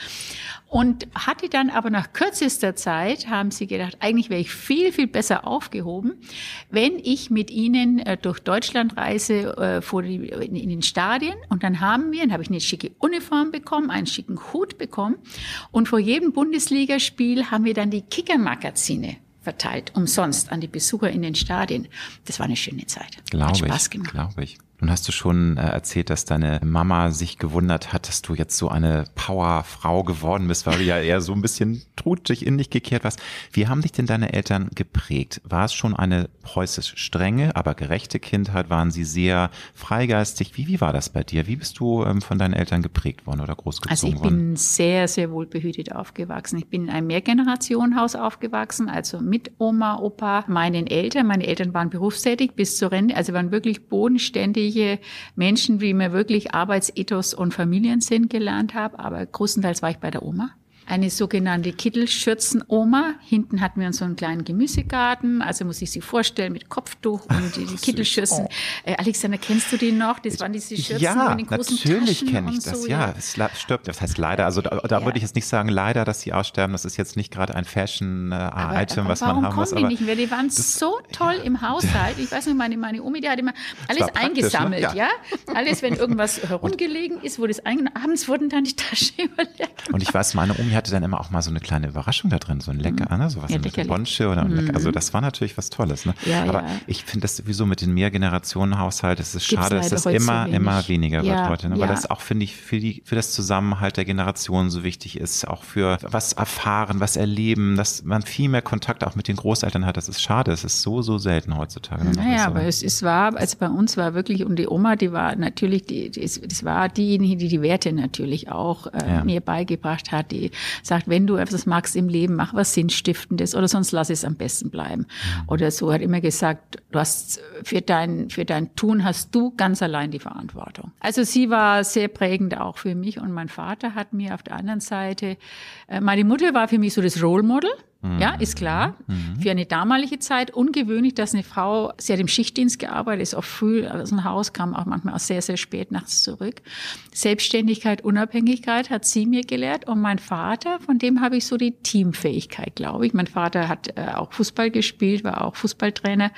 Und hatte dann aber nach kürzester Zeit, haben sie gedacht, eigentlich wäre ich viel, viel besser aufgehoben, wenn ich mit ihnen äh, durch Deutschland reise, äh, vor die, in, in den Stadien. Und dann haben wir, dann habe ich eine schicke Uniform bekommen, einen schicken Hut bekommen. Und vor jedem Bundesligaspiel haben wir dann die Kicker-Magazine verteilt, umsonst an die Besucher in den Stadien. Das war eine schöne Zeit. Glaube Hat Spaß gemacht. Glaube ich. Nun hast du schon äh, erzählt, dass deine Mama sich gewundert hat, dass du jetzt so eine Powerfrau geworden bist, weil du ja eher so ein bisschen trutschig in dich gekehrt warst. Wie haben dich denn deine Eltern geprägt? War es schon eine preußisch strenge, aber gerechte Kindheit? Waren sie sehr freigeistig? Wie, wie war das bei dir? Wie bist du ähm, von deinen Eltern geprägt worden oder großgezogen worden? Also ich bin sehr, sehr wohlbehütet aufgewachsen. Ich bin in einem Mehrgenerationenhaus aufgewachsen, also mit Oma, Opa, meinen Eltern. Meine Eltern waren berufstätig bis zur Rente, also waren wirklich bodenständig Menschen, wie mir wirklich Arbeitsethos und Familiensinn gelernt habe, aber größtenteils war ich bei der Oma. Eine sogenannte Kittelschürzen-Oma. Hinten hatten wir so einen kleinen Gemüsegarten, also muss ich sich vorstellen, mit Kopftuch und die, die Kittelschürzen. Oh. Äh, Alexander, kennst du die noch? Das waren diese Schürzen ja, mit den großen Taschen. Ja, natürlich kenne ich das, so, ja. Es stirbt, das heißt leider, also da, da ja. würde ich jetzt nicht sagen leider, dass sie aussterben, das ist jetzt nicht gerade ein Fashion-Item, äh, was man haben muss. Warum kommen die nicht mehr? Die waren das, so toll ja. im Haushalt. Ich weiß nicht, meine, meine Omi, die hat immer alles eingesammelt, ne? ja. ja. Alles, wenn irgendwas herumgelegen ist, wurde es eingenommen. Abends wurden dann die Taschen überleert. Und ich weiß, meine Omi hatte dann immer auch mal so eine kleine Überraschung da drin, so ein Lecker, ne? Sowas ja, mit Bonsche oder ein Lecker. Also das war natürlich was Tolles, ne? Ja, aber ja. ich finde das sowieso mit den Mehrgenerationenhaushalt, es ist Gibt's schade, dass das immer, so immer weniger ja, wird heute, ne? Ja. Weil das auch, finde ich, für die, für das Zusammenhalt der Generationen so wichtig ist, auch für was erfahren, was erleben, dass man viel mehr Kontakt auch mit den Großeltern hat. Das ist schade, es ist so, so selten heutzutage. Naja, aber es ist wahr, also bei uns war wirklich, und die Oma, die war natürlich, die, die, das war diejenige, die die Werte natürlich auch äh, ja. mir beigebracht hat, die sagt, wenn du etwas magst im Leben, mach was Sinnstiftendes oder sonst lass es am besten bleiben. Mhm. Oder so, hat immer gesagt, du hast für dein, für dein Tun hast du ganz allein die Verantwortung. Also sie war sehr prägend auch für mich und mein Vater hat mir auf der anderen Seite, äh, meine Mutter war für mich so das Role Model. Mhm. Ja, ist klar. Mhm. Für eine damalige Zeit ungewöhnlich, dass eine Frau, sie hat im Schichtdienst gearbeitet, ist auch früh aus dem Haus, kam auch manchmal auch sehr, sehr spät nachts zurück. Selbstständigkeit, Unabhängigkeit hat sie mir gelehrt und mein Vater, von dem habe ich so die Teamfähigkeit, glaube ich. Mein Vater hat äh, auch Fußball gespielt, war auch Fußballtrainer.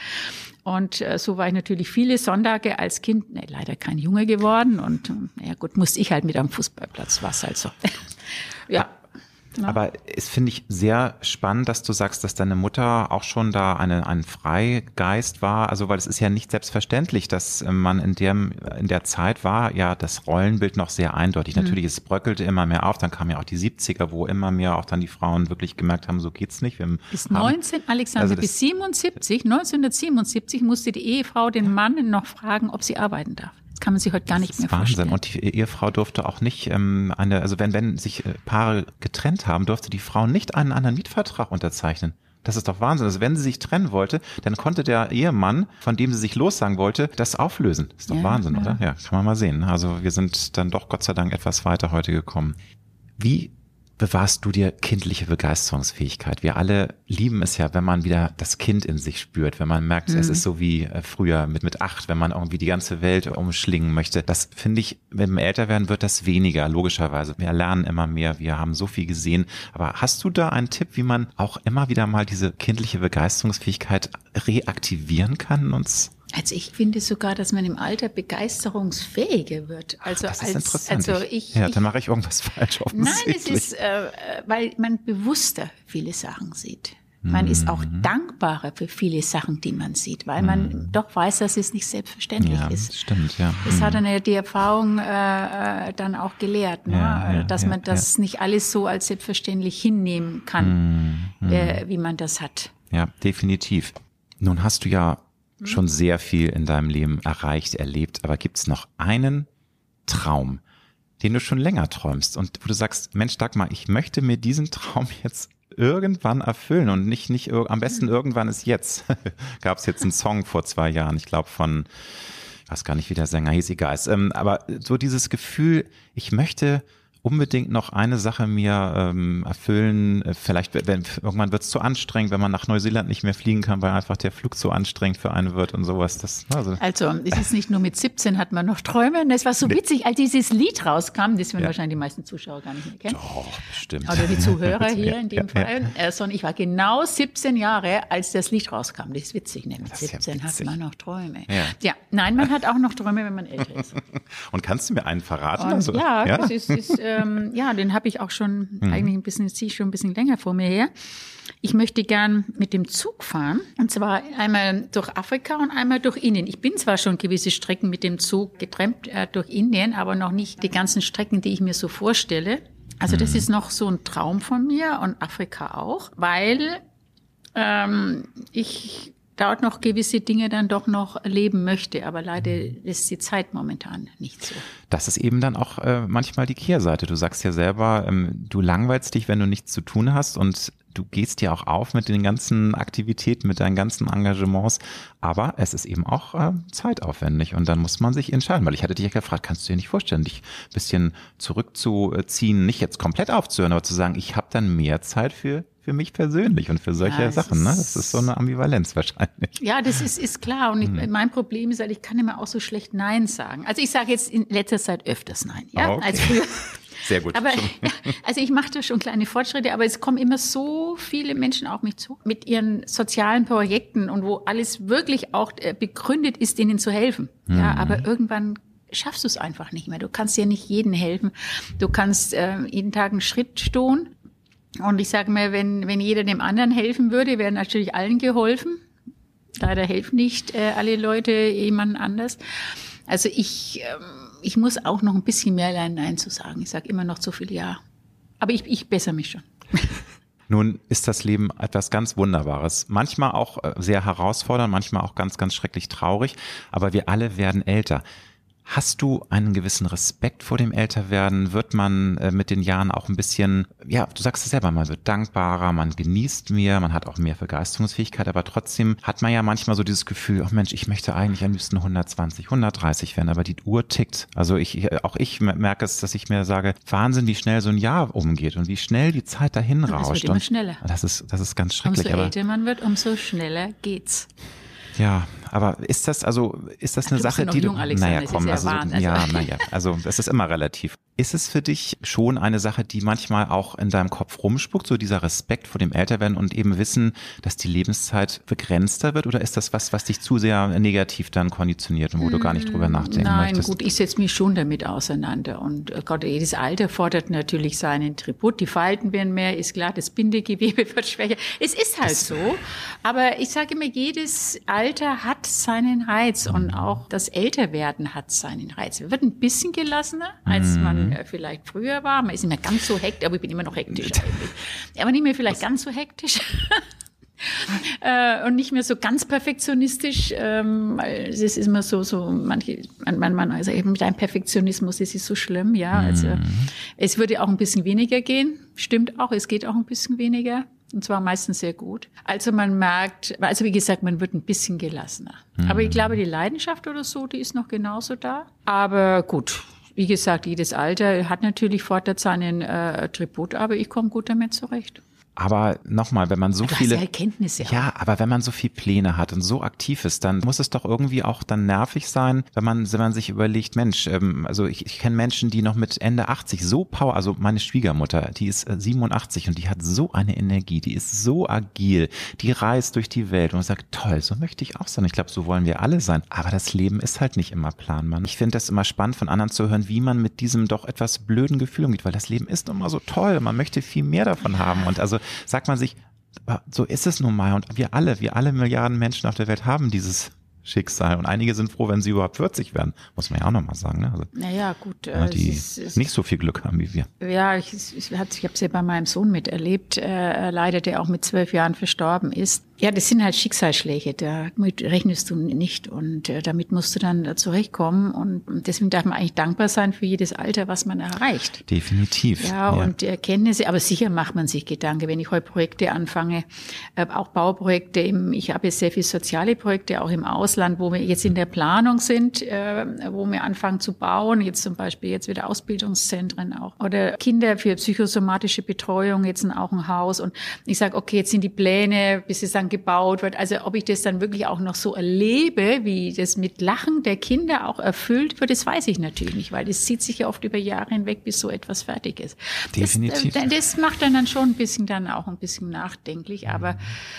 Und äh, so war ich natürlich viele Sonntage als Kind, ne, leider kein Junge geworden und ja gut, musste ich halt mit am Fußballplatz, was halt so. ja. Ja. Aber es finde ich sehr spannend, dass du sagst, dass deine Mutter auch schon da eine, ein Freigeist war. Also weil es ist ja nicht selbstverständlich, dass man in dem, in der Zeit war ja das Rollenbild noch sehr eindeutig. Mhm. Natürlich, es bröckelte immer mehr auf. Dann kamen ja auch die siebziger, wo immer mehr auch dann die Frauen wirklich gemerkt haben, so geht's nicht. Wir bis neunzehn, Alexander, also bis siebenundsiebzig, neunzehnhundertsiebenundsiebzig musste die Ehefrau den Mann noch fragen, ob sie arbeiten darf. Das kann man sich heute gar nicht mehr Wahnsinn. vorstellen. Und die Ehefrau durfte auch nicht ähm, eine, also wenn, wenn sich Paare getrennt haben, durfte die Frau nicht einen anderen Mietvertrag unterzeichnen. Das ist doch Wahnsinn. Also wenn sie sich trennen wollte, dann konnte der Ehemann, von dem sie sich lossagen wollte, das auflösen. Das ist doch ja, Wahnsinn, ja. oder? Ja, kann man mal sehen. Also wir sind dann doch Gott sei Dank etwas weiter heute gekommen. Wie bewahrst du dir kindliche Begeisterungsfähigkeit? Wir alle lieben es ja, wenn man wieder das Kind in sich spürt, wenn man merkt, mhm. es ist so wie früher mit, mit acht, wenn man irgendwie die ganze Welt umschlingen möchte. Das finde ich, wenn wir älter werden, wird das weniger, logischerweise. Wir lernen immer mehr, wir haben so viel gesehen. Aber hast du da einen Tipp, wie man auch immer wieder mal diese kindliche Begeisterungsfähigkeit reaktivieren kann in uns? Also ich finde sogar, dass man im Alter begeisterungsfähiger wird. Also Ach, das ist als, interessant. Also ich, ja, ich, dann mache ich irgendwas falsch offensichtlich. Nein, es ist, äh, weil man bewusster viele Sachen sieht. Man mhm. ist auch dankbarer für viele Sachen, die man sieht, weil man mhm. doch weiß, dass es nicht selbstverständlich ja, ist. Stimmt, ja. Das mhm. hat eine, die Erfahrung äh, dann auch gelehrt, ne? ja, ja, dass ja, man das ja. nicht alles so als selbstverständlich hinnehmen kann, mhm. äh, wie man das hat. Ja, definitiv. Nun hast du ja schon sehr viel in deinem Leben erreicht, erlebt, aber gibt es noch einen Traum, den du schon länger träumst und wo du sagst, Mensch, Dagmar, ich möchte mir diesen Traum jetzt irgendwann erfüllen und nicht, nicht am besten irgendwann ist jetzt. Gab es jetzt einen Song vor zwei Jahren, ich glaube von, ich weiß gar nicht, wie der Sänger hieß, egal. Ähm, aber so dieses Gefühl, ich möchte unbedingt noch eine Sache mir ähm, erfüllen. Vielleicht, wenn, irgendwann wird es zu anstrengend, wenn man nach Neuseeland nicht mehr fliegen kann, weil einfach der Flug zu anstrengend für einen wird und sowas. Das, also. also es ist nicht nur mit siebzehn hat man noch Träume. Es war so nee. witzig, als dieses Lied rauskam, das werden ja. wahrscheinlich die meisten Zuschauer gar nicht mehr kennen. Doch, bestimmt. Oder die Zuhörer hier in dem ja, Fall. Ja. Äh, sondern ich war genau siebzehn Jahre, als das Lied rauskam. Das ist witzig, ne? Mit siebzehn ja hat man noch Träume. Ja. ja, nein, man hat auch noch Träume, wenn man älter ist. Und kannst du mir einen verraten? Und, also, ja, ja, das ist, ist ähm, ja, den habe ich auch schon mhm. eigentlich ein bisschen, ziehe ich schon ein bisschen länger vor mir her. Ich möchte gern mit dem Zug fahren, und zwar einmal durch Afrika und einmal durch Indien. Ich bin zwar schon gewisse Strecken mit dem Zug getrennt äh, durch Indien, aber noch nicht die ganzen Strecken, die ich mir so vorstelle. Also das mhm. ist noch so ein Traum von mir und Afrika auch, weil ähm, ich dort noch gewisse Dinge dann doch noch erleben möchte. Aber leider ist die Zeit momentan nicht so. Das ist eben dann auch äh, manchmal die Kehrseite. Du sagst ja selber, ähm, du langweilst dich, wenn du nichts zu tun hast und du gehst ja auch auf mit den ganzen Aktivitäten, mit deinen ganzen Engagements. Aber es ist eben auch äh, zeitaufwendig und dann muss man sich entscheiden. Weil ich hatte dich ja gefragt, kannst du dir nicht vorstellen, dich ein bisschen zurückzuziehen, nicht jetzt komplett aufzuhören, aber zu sagen, ich habe dann mehr Zeit für für mich persönlich und für solche ja, Sachen. Ne? Das ist so eine Ambivalenz wahrscheinlich. Ja, das ist, ist klar. Und ich, hm. mein Problem ist halt, ich kann immer auch so schlecht Nein sagen. Also ich sage jetzt in letzter Zeit öfters Nein. Ja, oh, okay. als früher. Sehr gut. Aber, ja, also ich mache da schon kleine Fortschritte, aber es kommen immer so viele Menschen auf mich zu mit ihren sozialen Projekten und wo alles wirklich auch begründet ist, denen zu helfen. Hm. Ja, aber irgendwann schaffst du es einfach nicht mehr. Du kannst ja nicht jedem helfen. Du kannst äh, jeden Tag einen Schritt tun. Und ich sage mal, wenn, wenn jeder dem anderen helfen würde, wäre natürlich allen geholfen. Leider helfen nicht äh, alle Leute jemand anders. Also ich, ähm, ich muss auch noch ein bisschen mehr lernen, Nein zu sagen. Ich sage immer noch zu viel Ja. Aber ich, ich bessere mich schon. Nun ist das Leben etwas ganz Wunderbares. Manchmal auch sehr herausfordernd, manchmal auch ganz, ganz schrecklich traurig. Aber wir alle werden älter. Hast du einen gewissen Respekt vor dem Älterwerden? Wird man äh, mit den Jahren auch ein bisschen, ja, du sagst es selber, man wird dankbarer, man genießt mehr, man hat auch mehr Begeisterungsfähigkeit, aber trotzdem hat man ja manchmal so dieses Gefühl, ach Mensch, ich möchte eigentlich am liebsten hundertzwanzig, hundertdreißig werden, aber die Uhr tickt. Also ich, auch ich merke es, dass ich mir sage, Wahnsinn, wie schnell so ein Jahr umgeht und wie schnell die Zeit dahin und rauscht. Es wird immer schneller. Das ist, das ist ganz schrecklich. Umso älter man wird, umso schneller geht's. Ja, aber ist das also ist das eine du Sache, bist die jung, du Alexander, naja, komm, das ist also ja, ja, naja, also das ist immer relativ. Ist es für dich schon eine Sache, die manchmal auch in deinem Kopf rumspuckt, so dieser Respekt vor dem Älterwerden und eben wissen, dass die Lebenszeit begrenzter wird? Oder ist das was, was dich zu sehr negativ dann konditioniert und wo du gar nicht drüber nachdenken Nein, möchtest? Nein, gut, ich setze mich schon damit auseinander. Und äh, Gott, jedes Alter fordert natürlich seinen Tribut. Die Falten werden mehr, ist klar, das Bindegewebe wird schwächer. Es ist halt das so. Aber ich sage immer, jedes Alter hat seinen Reiz mhm. und auch das Älterwerden hat seinen Reiz. Man wird ein bisschen gelassener, als mhm. man äh, vielleicht früher war. Man ist nicht mehr ganz so hektisch, aber ich bin immer noch hektisch eigentlich. Aber nicht mehr vielleicht ganz so hektisch. Äh, und nicht mehr so ganz perfektionistisch, ähm, weil es ist immer so, so manche, man, man, also eben mit einem Perfektionismus, das ist so schlimm, ja. Also mm. es würde auch ein bisschen weniger gehen, stimmt auch, es geht auch ein bisschen weniger. Und zwar meistens sehr gut. Also man merkt, also wie gesagt, man wird ein bisschen gelassener. Mm. Aber ich glaube, die Leidenschaft oder so, die ist noch genauso da. Aber gut. Wie gesagt, jedes Alter hat natürlich fordert seinen äh, Tribut, aber ich komme gut damit zurecht. Aber nochmal, wenn man so du viele hast ja Erkenntnisse auch. Ja, aber wenn man so viele Pläne hat und so aktiv ist, dann muss es doch irgendwie auch dann nervig sein, wenn man, wenn man sich überlegt, Mensch, ähm, also ich, ich kenne Menschen, die noch mit Ende achtzig so power, also meine Schwiegermutter, die ist äh, siebenundachtzig und die hat so eine Energie, die ist so agil, die reist durch die Welt und man sagt, toll, so möchte ich auch sein. Ich glaube, so wollen wir alle sein. Aber das Leben ist halt nicht immer planbar. Ich finde das immer spannend, von anderen zu hören, wie man mit diesem doch etwas blöden Gefühl umgeht, weil das Leben ist immer so toll, man möchte viel mehr davon haben und also sagt man sich, so ist es nun mal und wir alle, wir alle Milliarden Menschen auf der Welt haben dieses Schicksal und einige sind froh, wenn sie überhaupt vierzig werden, muss man ja auch nochmal sagen. Ne? Also, naja, gut. Ja, die es ist, es nicht so viel Glück haben wie wir. Ja, ich, ich, ich habe es ja bei meinem Sohn miterlebt, äh, leider, der auch mit zwölf Jahren verstorben ist. Ja, das sind halt Schicksalsschläge, damit rechnest du nicht und äh, damit musst du dann äh, zurechtkommen und deswegen darf man eigentlich dankbar sein für jedes Alter, was man erreicht. Definitiv. Ja, ja. Und die Erkenntnisse, aber sicher macht man sich Gedanken, wenn ich heute Projekte anfange, äh, auch Bauprojekte, im, ich habe jetzt sehr viele soziale Projekte, auch im Ausland, wo wir jetzt in der Planung sind, äh, wo wir anfangen zu bauen, jetzt zum Beispiel jetzt wieder Ausbildungszentren auch oder Kinder für psychosomatische Betreuung, jetzt auch ein Haus und ich sage, okay, jetzt sind die Pläne, bis es dann gebaut wird. Also ob ich das dann wirklich auch noch so erlebe, wie das mit Lachen der Kinder auch erfüllt wird, das weiß ich natürlich nicht, weil das zieht sich ja oft über Jahre hinweg, bis so etwas fertig ist. Definitiv. Das, das macht dann, dann schon ein bisschen dann auch ein bisschen nachdenklich, aber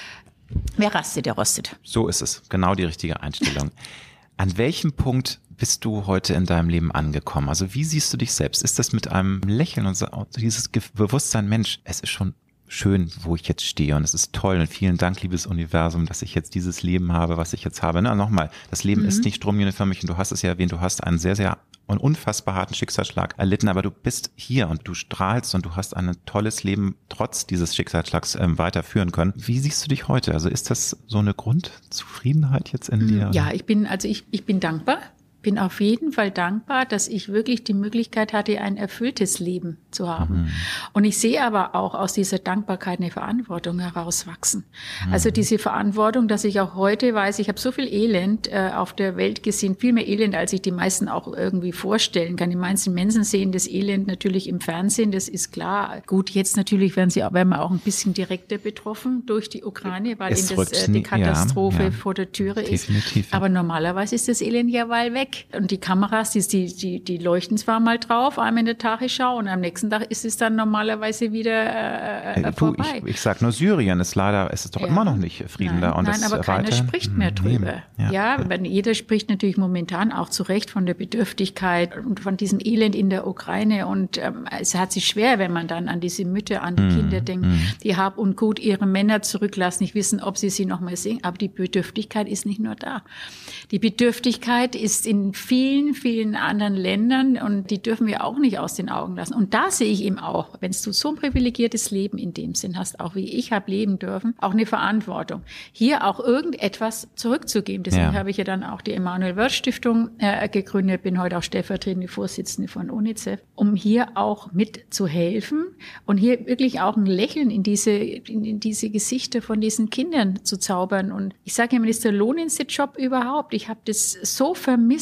wer rastet, der rostet. So ist es. Genau die richtige Einstellung. An welchem Punkt bist du heute in deinem Leben angekommen? Also wie siehst du dich selbst? Ist das mit einem Lächeln und so, dieses Bewusstsein, Mensch, es ist schon schön, wo ich jetzt stehe und es ist toll und vielen Dank, liebes Universum, dass ich jetzt dieses Leben habe, was ich jetzt habe. Na, nochmal, das Leben mhm. ist nicht stromlinienförmig und du hast es ja erwähnt, du hast einen sehr, sehr und unfassbar harten Schicksalsschlag erlitten, aber du bist hier und du strahlst und du hast ein tolles Leben trotz dieses Schicksalsschlags ähm, weiterführen können. Wie siehst du dich heute? Also ist das so eine Grundzufriedenheit jetzt in dir? Ja, ich bin, also ich, ich bin dankbar. Bin auf jeden Fall dankbar, dass ich wirklich die Möglichkeit hatte, ein erfülltes Leben zu haben. Mhm. Und ich sehe aber auch aus dieser Dankbarkeit eine Verantwortung herauswachsen. Mhm. Also diese Verantwortung, dass ich auch heute weiß, ich habe so viel Elend äh, auf der Welt gesehen, viel mehr Elend, als ich die meisten auch irgendwie vorstellen kann. Die meisten Menschen sehen das Elend natürlich im Fernsehen, das ist klar. Gut, jetzt natürlich werden sie, werden wir auch ein bisschen direkter betroffen durch die Ukraine, weil es in das, äh, die Katastrophe ja, ja, vor der Türe definitiv, ist. Aber normalerweise ist das Elend ja weit weg. Und die Kameras, die, die, die leuchten zwar mal drauf, einmal in der Tagesschau und am nächsten Tag ist es dann normalerweise wieder äh, du, vorbei. Ich, ich sag nur, Syrien ist leider, es ist doch ja. immer noch nicht Frieden nein, da. Und nein, das aber keiner weiter, spricht mehr drüber. Ja, ja, ja. Wenn jeder spricht natürlich momentan auch zu Recht von der Bedürftigkeit und von diesem Elend in der Ukraine. Und ähm, es hat sich schwer, wenn man dann an diese Mütter, an die mm, Kinder denkt, mm. die Hab und Gut ihre Männer zurücklassen, nicht wissen, ob sie sie noch mal sehen. Aber die Bedürftigkeit ist nicht nur da. Die Bedürftigkeit ist in vielen, vielen anderen Ländern und die dürfen wir auch nicht aus den Augen lassen. Und da sehe ich eben auch, wenn du so ein privilegiertes Leben in dem Sinn hast, auch wie ich habe leben dürfen, auch eine Verantwortung, hier auch irgendetwas zurückzugeben. Deswegen ja. habe ich ja dann auch die Emanuel-Wörth-Stiftung äh, gegründet, bin heute auch stellvertretende Vorsitzende von UNICEF, um hier auch mitzuhelfen und hier wirklich auch ein Lächeln in diese, in, in diese Gesichter von diesen Kindern zu zaubern. Und ich sage immer, das ist der lohnendste Job überhaupt. Ich habe das so vermisst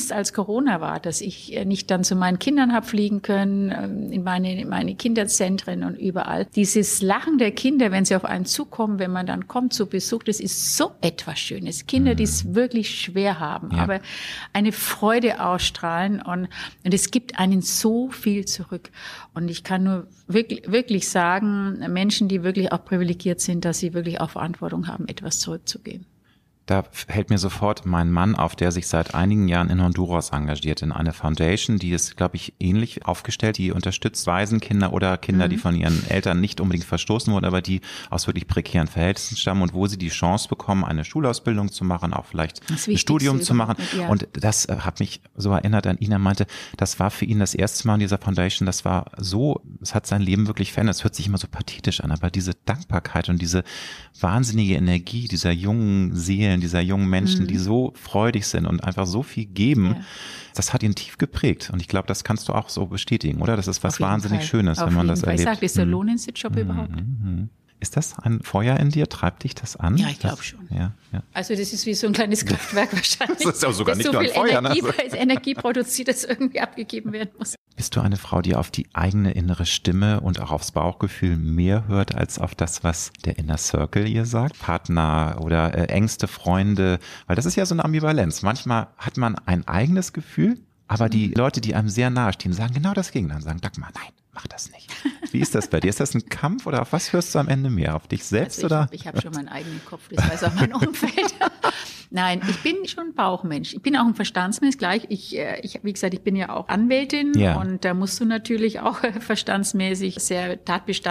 Angst, als Corona war, dass ich nicht dann zu meinen Kindern habe fliegen können, in meine, in meine Kinderzentren und überall. Dieses Lachen der Kinder, wenn sie auf einen zukommen, wenn man dann kommt zu Besuch, das ist so etwas Schönes. Kinder, die es wirklich schwer haben, ja. aber eine Freude ausstrahlen und, und es gibt einen so viel zurück. Und ich kann nur wirklich, wirklich sagen, Menschen, die wirklich auch privilegiert sind, dass sie wirklich auch Verantwortung haben, etwas zurückzugeben. Da hält mir sofort mein Mann auf, der sich seit einigen Jahren in Honduras engagiert, in eine Foundation, die ist, glaube ich, ähnlich aufgestellt, die unterstützt Waisenkinder oder Kinder, mhm. die von ihren Eltern nicht unbedingt verstoßen wurden, aber die aus wirklich prekären Verhältnissen stammen und wo sie die Chance bekommen, eine Schulausbildung zu machen, auch vielleicht ein Studium zu machen. Ja. Und das äh, hat mich so erinnert an ihn, er meinte, das war für ihn das erste Mal in dieser Foundation, das war so, es hat sein Leben wirklich verändert, es hört sich immer so pathetisch an, aber diese Dankbarkeit und diese wahnsinnige Energie dieser jungen Seelen, dieser jungen Menschen, mhm. die so freudig sind und einfach so viel geben, ja. das hat ihn tief geprägt. Und ich glaube, das kannst du auch so bestätigen, oder? Das ist was wahnsinnig Fall. Schönes, Auf wenn man das Fall. erlebt. Ich sage, ist der mhm. Lohnensitz-Job mhm. überhaupt? Mhm. Ist das ein Feuer in dir? Treibt dich das an? Ja, ich glaube schon. Ja, ja. Also das ist wie so ein kleines Kraftwerk wahrscheinlich. Das ist auch sogar nicht so nur ein viel Feuer. Energie, Ne? weil Energie produziert, das irgendwie abgegeben werden muss. Bist du eine Frau, die auf die eigene innere Stimme und auch aufs Bauchgefühl mehr hört, als auf das, was der Inner Circle ihr sagt? Partner oder äh, engste Freunde? Weil das ist ja so eine Ambivalenz. Manchmal hat man ein eigenes Gefühl, aber die Leute, die einem sehr nahe stehen, sagen genau das Gegenteil. Sagen, Dagmar, nein, mach das nicht. Wie ist das bei dir? Ist das ein Kampf oder auf was hörst du am Ende mehr? Auf dich selbst also ich, oder? Ich habe schon meinen eigenen Kopf, das weiß auch mein Umfeld. Nein, ich bin schon ein Bauchmensch. Ich bin auch ein Verstandsmensch. Gleich, ich, ich, wie gesagt, ich bin ja auch Anwältin ja. und da musst du natürlich auch verstandsmäßig, sehr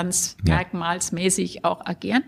tatbestandsmerkmalsmäßig ja. auch agieren.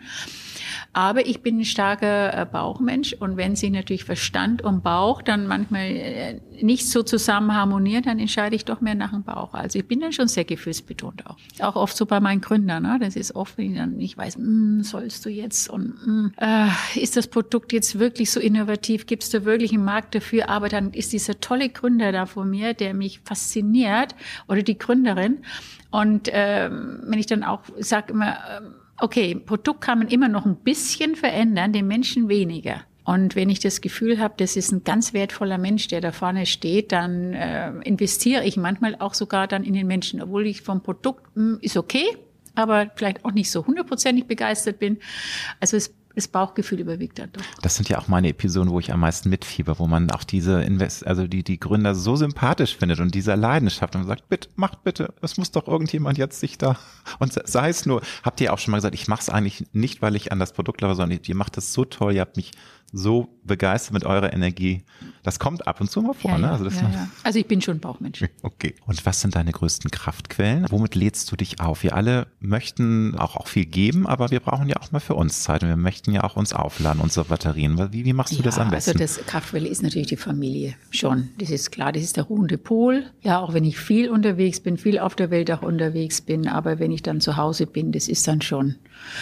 Aber ich bin ein starker Bauchmensch und wenn sich natürlich Verstand und Bauch dann manchmal nicht so zusammen harmonieren, dann entscheide ich doch mehr nach dem Bauch. Also ich bin dann schon sehr gefühlsbetont auch. Auch oft so bei meinen Gründern. Ne? Das ist oft, wenn ich dann nicht weiß, mm, sollst du jetzt und mm, äh, ist das Produkt jetzt wirklich so innovativ? Gibt es da wirklich einen Markt dafür? Aber dann ist dieser tolle Gründer da vor mir, der mich fasziniert oder die Gründerin. Und ähm, wenn ich dann auch sage immer, ähm, okay, Produkt kann man immer noch ein bisschen verändern, den Menschen weniger. Und wenn ich das Gefühl habe, das ist ein ganz wertvoller Mensch, der da vorne steht, dann äh, investiere ich manchmal auch sogar dann in den Menschen, obwohl ich vom Produkt mh, ist okay, aber vielleicht auch nicht so hundertprozentig begeistert bin. Also es Das Bauchgefühl überwiegt dann doch. Das sind ja auch meine Episoden, wo ich am meisten mitfieber, wo man auch diese Invest, also die, die Gründer so sympathisch findet und dieser Leidenschaft und sagt, bitte, macht bitte, es muss doch irgendjemand jetzt sich da, und sei es nur, habt ihr auch schon mal gesagt, ich mache es eigentlich nicht, weil ich an das Produkt glaube, sondern ihr macht das so toll, ihr habt mich so begeistert mit eurer Energie. Das kommt ab und zu mal vor, ja, ne? Ja, also, das ja, ja. also ich bin schon ein Bauchmensch. Okay. Und was sind deine größten Kraftquellen? Womit lädst du dich auf? Wir alle möchten auch, auch viel geben, aber wir brauchen ja auch mal für uns Zeit und wir möchten ja auch uns aufladen, unsere Batterien. Wie, wie machst du ja, das am besten? Also das Kraftquelle ist natürlich die Familie schon. Das ist klar, das ist der ruhende Pol. Ja, auch wenn ich viel unterwegs bin, viel auf der Welt auch unterwegs bin, aber wenn ich dann zu Hause bin, das ist dann schon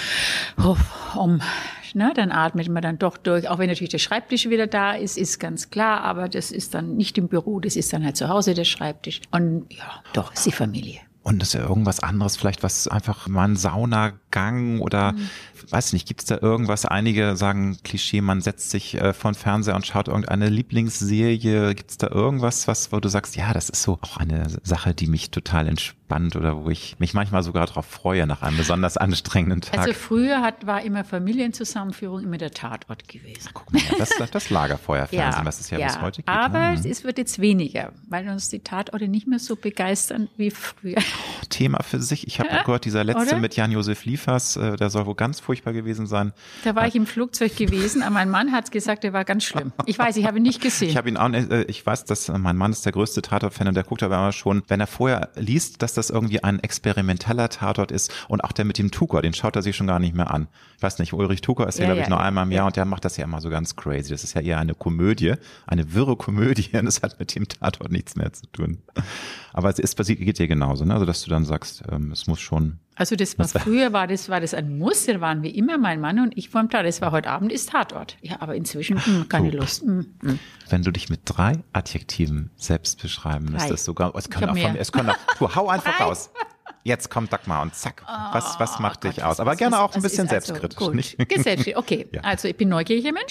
oh, um... Ne, dann atmet man dann doch durch, auch wenn natürlich der Schreibtisch wieder da ist, ist ganz klar, aber das ist dann nicht im Büro, das ist dann halt zu Hause der Schreibtisch. Und ja, doch, ist die Familie. Und ist ja irgendwas anderes, vielleicht was einfach mal ein Saunagang oder, mhm. weiß nicht, gibt es da irgendwas? Einige sagen Klischee, man setzt sich äh, vor den Fernseher und schaut irgendeine Lieblingsserie. Gibt es da irgendwas, was, wo du sagst, ja, das ist so auch eine Sache, die mich total entspannt oder wo ich mich manchmal sogar darauf freue nach einem besonders anstrengenden Tag? Also früher hat, war immer Familienzusammenführung immer der Tatort gewesen. Ach, guck mal, das, das Lagerfeuerfernsehen, ja, was es ja, ja bis heute gibt. Aber ne? es wird jetzt weniger, weil uns die Tatorte nicht mehr so begeistern wie früher. Thema für sich. Ich habe ja, gehört, dieser letzte oder? mit Jan-Josef Liefers, äh, der soll wohl ganz furchtbar gewesen sein. Da war ich im Flugzeug gewesen, aber mein Mann hat gesagt, der war ganz schlimm. Ich weiß, ich habe ihn nicht gesehen. Ich habe ihn auch, äh, ich weiß, dass mein Mann ist der größte Tatort-Fan und der guckt aber immer schon, wenn er vorher liest, dass das irgendwie ein experimenteller Tatort ist und auch der mit dem Tucker, den schaut er sich schon gar nicht mehr an. Ich weiß nicht, Ulrich Tucker ist ja, glaube ich, ja, nur einmal im Jahr ja. und der macht das ja immer so ganz crazy. Das ist ja eher eine Komödie, eine wirre Komödie und das hat mit dem Tatort nichts mehr zu tun. Aber es ist, geht dir genauso, ne? Also dass du dann sagst, ähm, es muss schon. Also das war früher war das war das ein Muss, da waren wir immer mein Mann und ich vom Tatort. Das war heute Abend ist Tatort. Ja, aber inzwischen mh, keine so. Lust. Mh, mh. Wenn du dich mit drei Adjektiven selbst beschreiben müsstest, sogar es können auch von, es können auch, du hau einfach drei. raus. Jetzt kommt Dagmar und zack, was was macht oh, dich Gott, aus? Aber was, gerne auch ein bisschen selbstkritisch, also, nicht? Selbstkritisch, okay. Ja. Also ich bin neugieriger Mensch.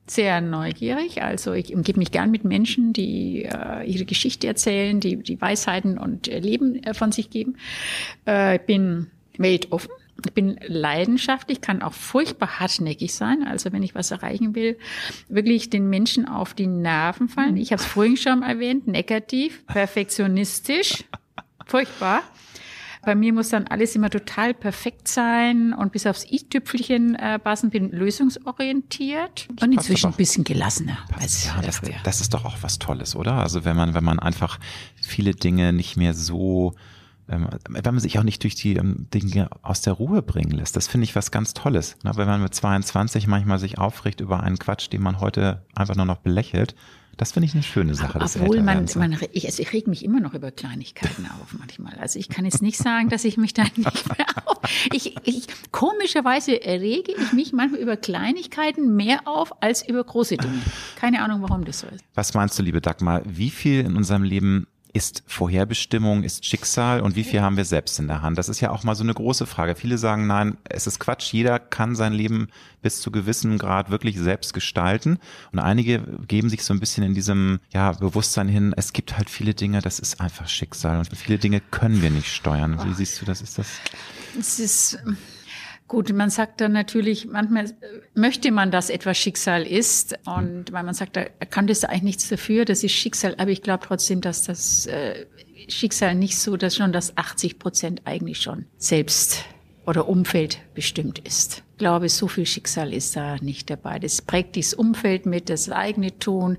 sehr neugierig. Also ich umgebe mich gern mit Menschen, die äh, ihre Geschichte erzählen, die die Weisheiten und äh, Leben äh, von sich geben. Äh, ich bin weltoffen. Ich bin leidenschaftlich, kann auch furchtbar hartnäckig sein. Also wenn ich was erreichen will, wirklich den Menschen auf die Nerven fallen. Ich habe es vorhin schon erwähnt, negativ, perfektionistisch, furchtbar. Bei mir muss dann alles immer total perfekt sein und bis aufs i-Tüpfelchen äh, passen, bin lösungsorientiert und inzwischen ein bisschen gelassener als ja, das, früher. Das ist doch auch was Tolles, oder? Also wenn man, wenn man einfach viele Dinge nicht mehr so wenn man sich auch nicht durch die ähm, Dinge aus der Ruhe bringen lässt. Das finde ich was ganz Tolles. Ne? Wenn man mit zweiundzwanzig manchmal sich aufregt über einen Quatsch, den man heute einfach nur noch belächelt, das finde ich eine schöne Sache. Aber obwohl man, man ich, also ich reg mich immer noch über Kleinigkeiten auf manchmal. Also ich kann jetzt nicht sagen, dass ich mich da nicht mehr auf. Ich, ich, komischerweise rege ich mich manchmal über Kleinigkeiten mehr auf als über große Dinge. Keine Ahnung, warum das so ist. Was meinst du, liebe Dagmar, wie viel in unserem Leben ist Vorherbestimmung, ist Schicksal und wie viel haben wir selbst in der Hand? Das ist ja auch mal so eine große Frage. Viele sagen, nein, es ist Quatsch. Jeder kann sein Leben bis zu gewissem Grad wirklich selbst gestalten. Und einige geben sich so ein bisschen in diesem ja, Bewusstsein hin, es gibt halt viele Dinge, das ist einfach Schicksal und viele Dinge können wir nicht steuern. Wie siehst du das? Ist das? Es ist gut, man sagt dann natürlich, manchmal möchte man, dass etwas Schicksal ist und weil man sagt, da kann das eigentlich nichts dafür, das ist Schicksal, aber ich glaube trotzdem, dass das äh, Schicksal nicht so, dass schon das achtzig Prozent eigentlich schon selbst oder Umfeld bestimmt ist. Ich glaube, so viel Schicksal ist da nicht dabei. Das prägt das Umfeld mit, das eigene Tun,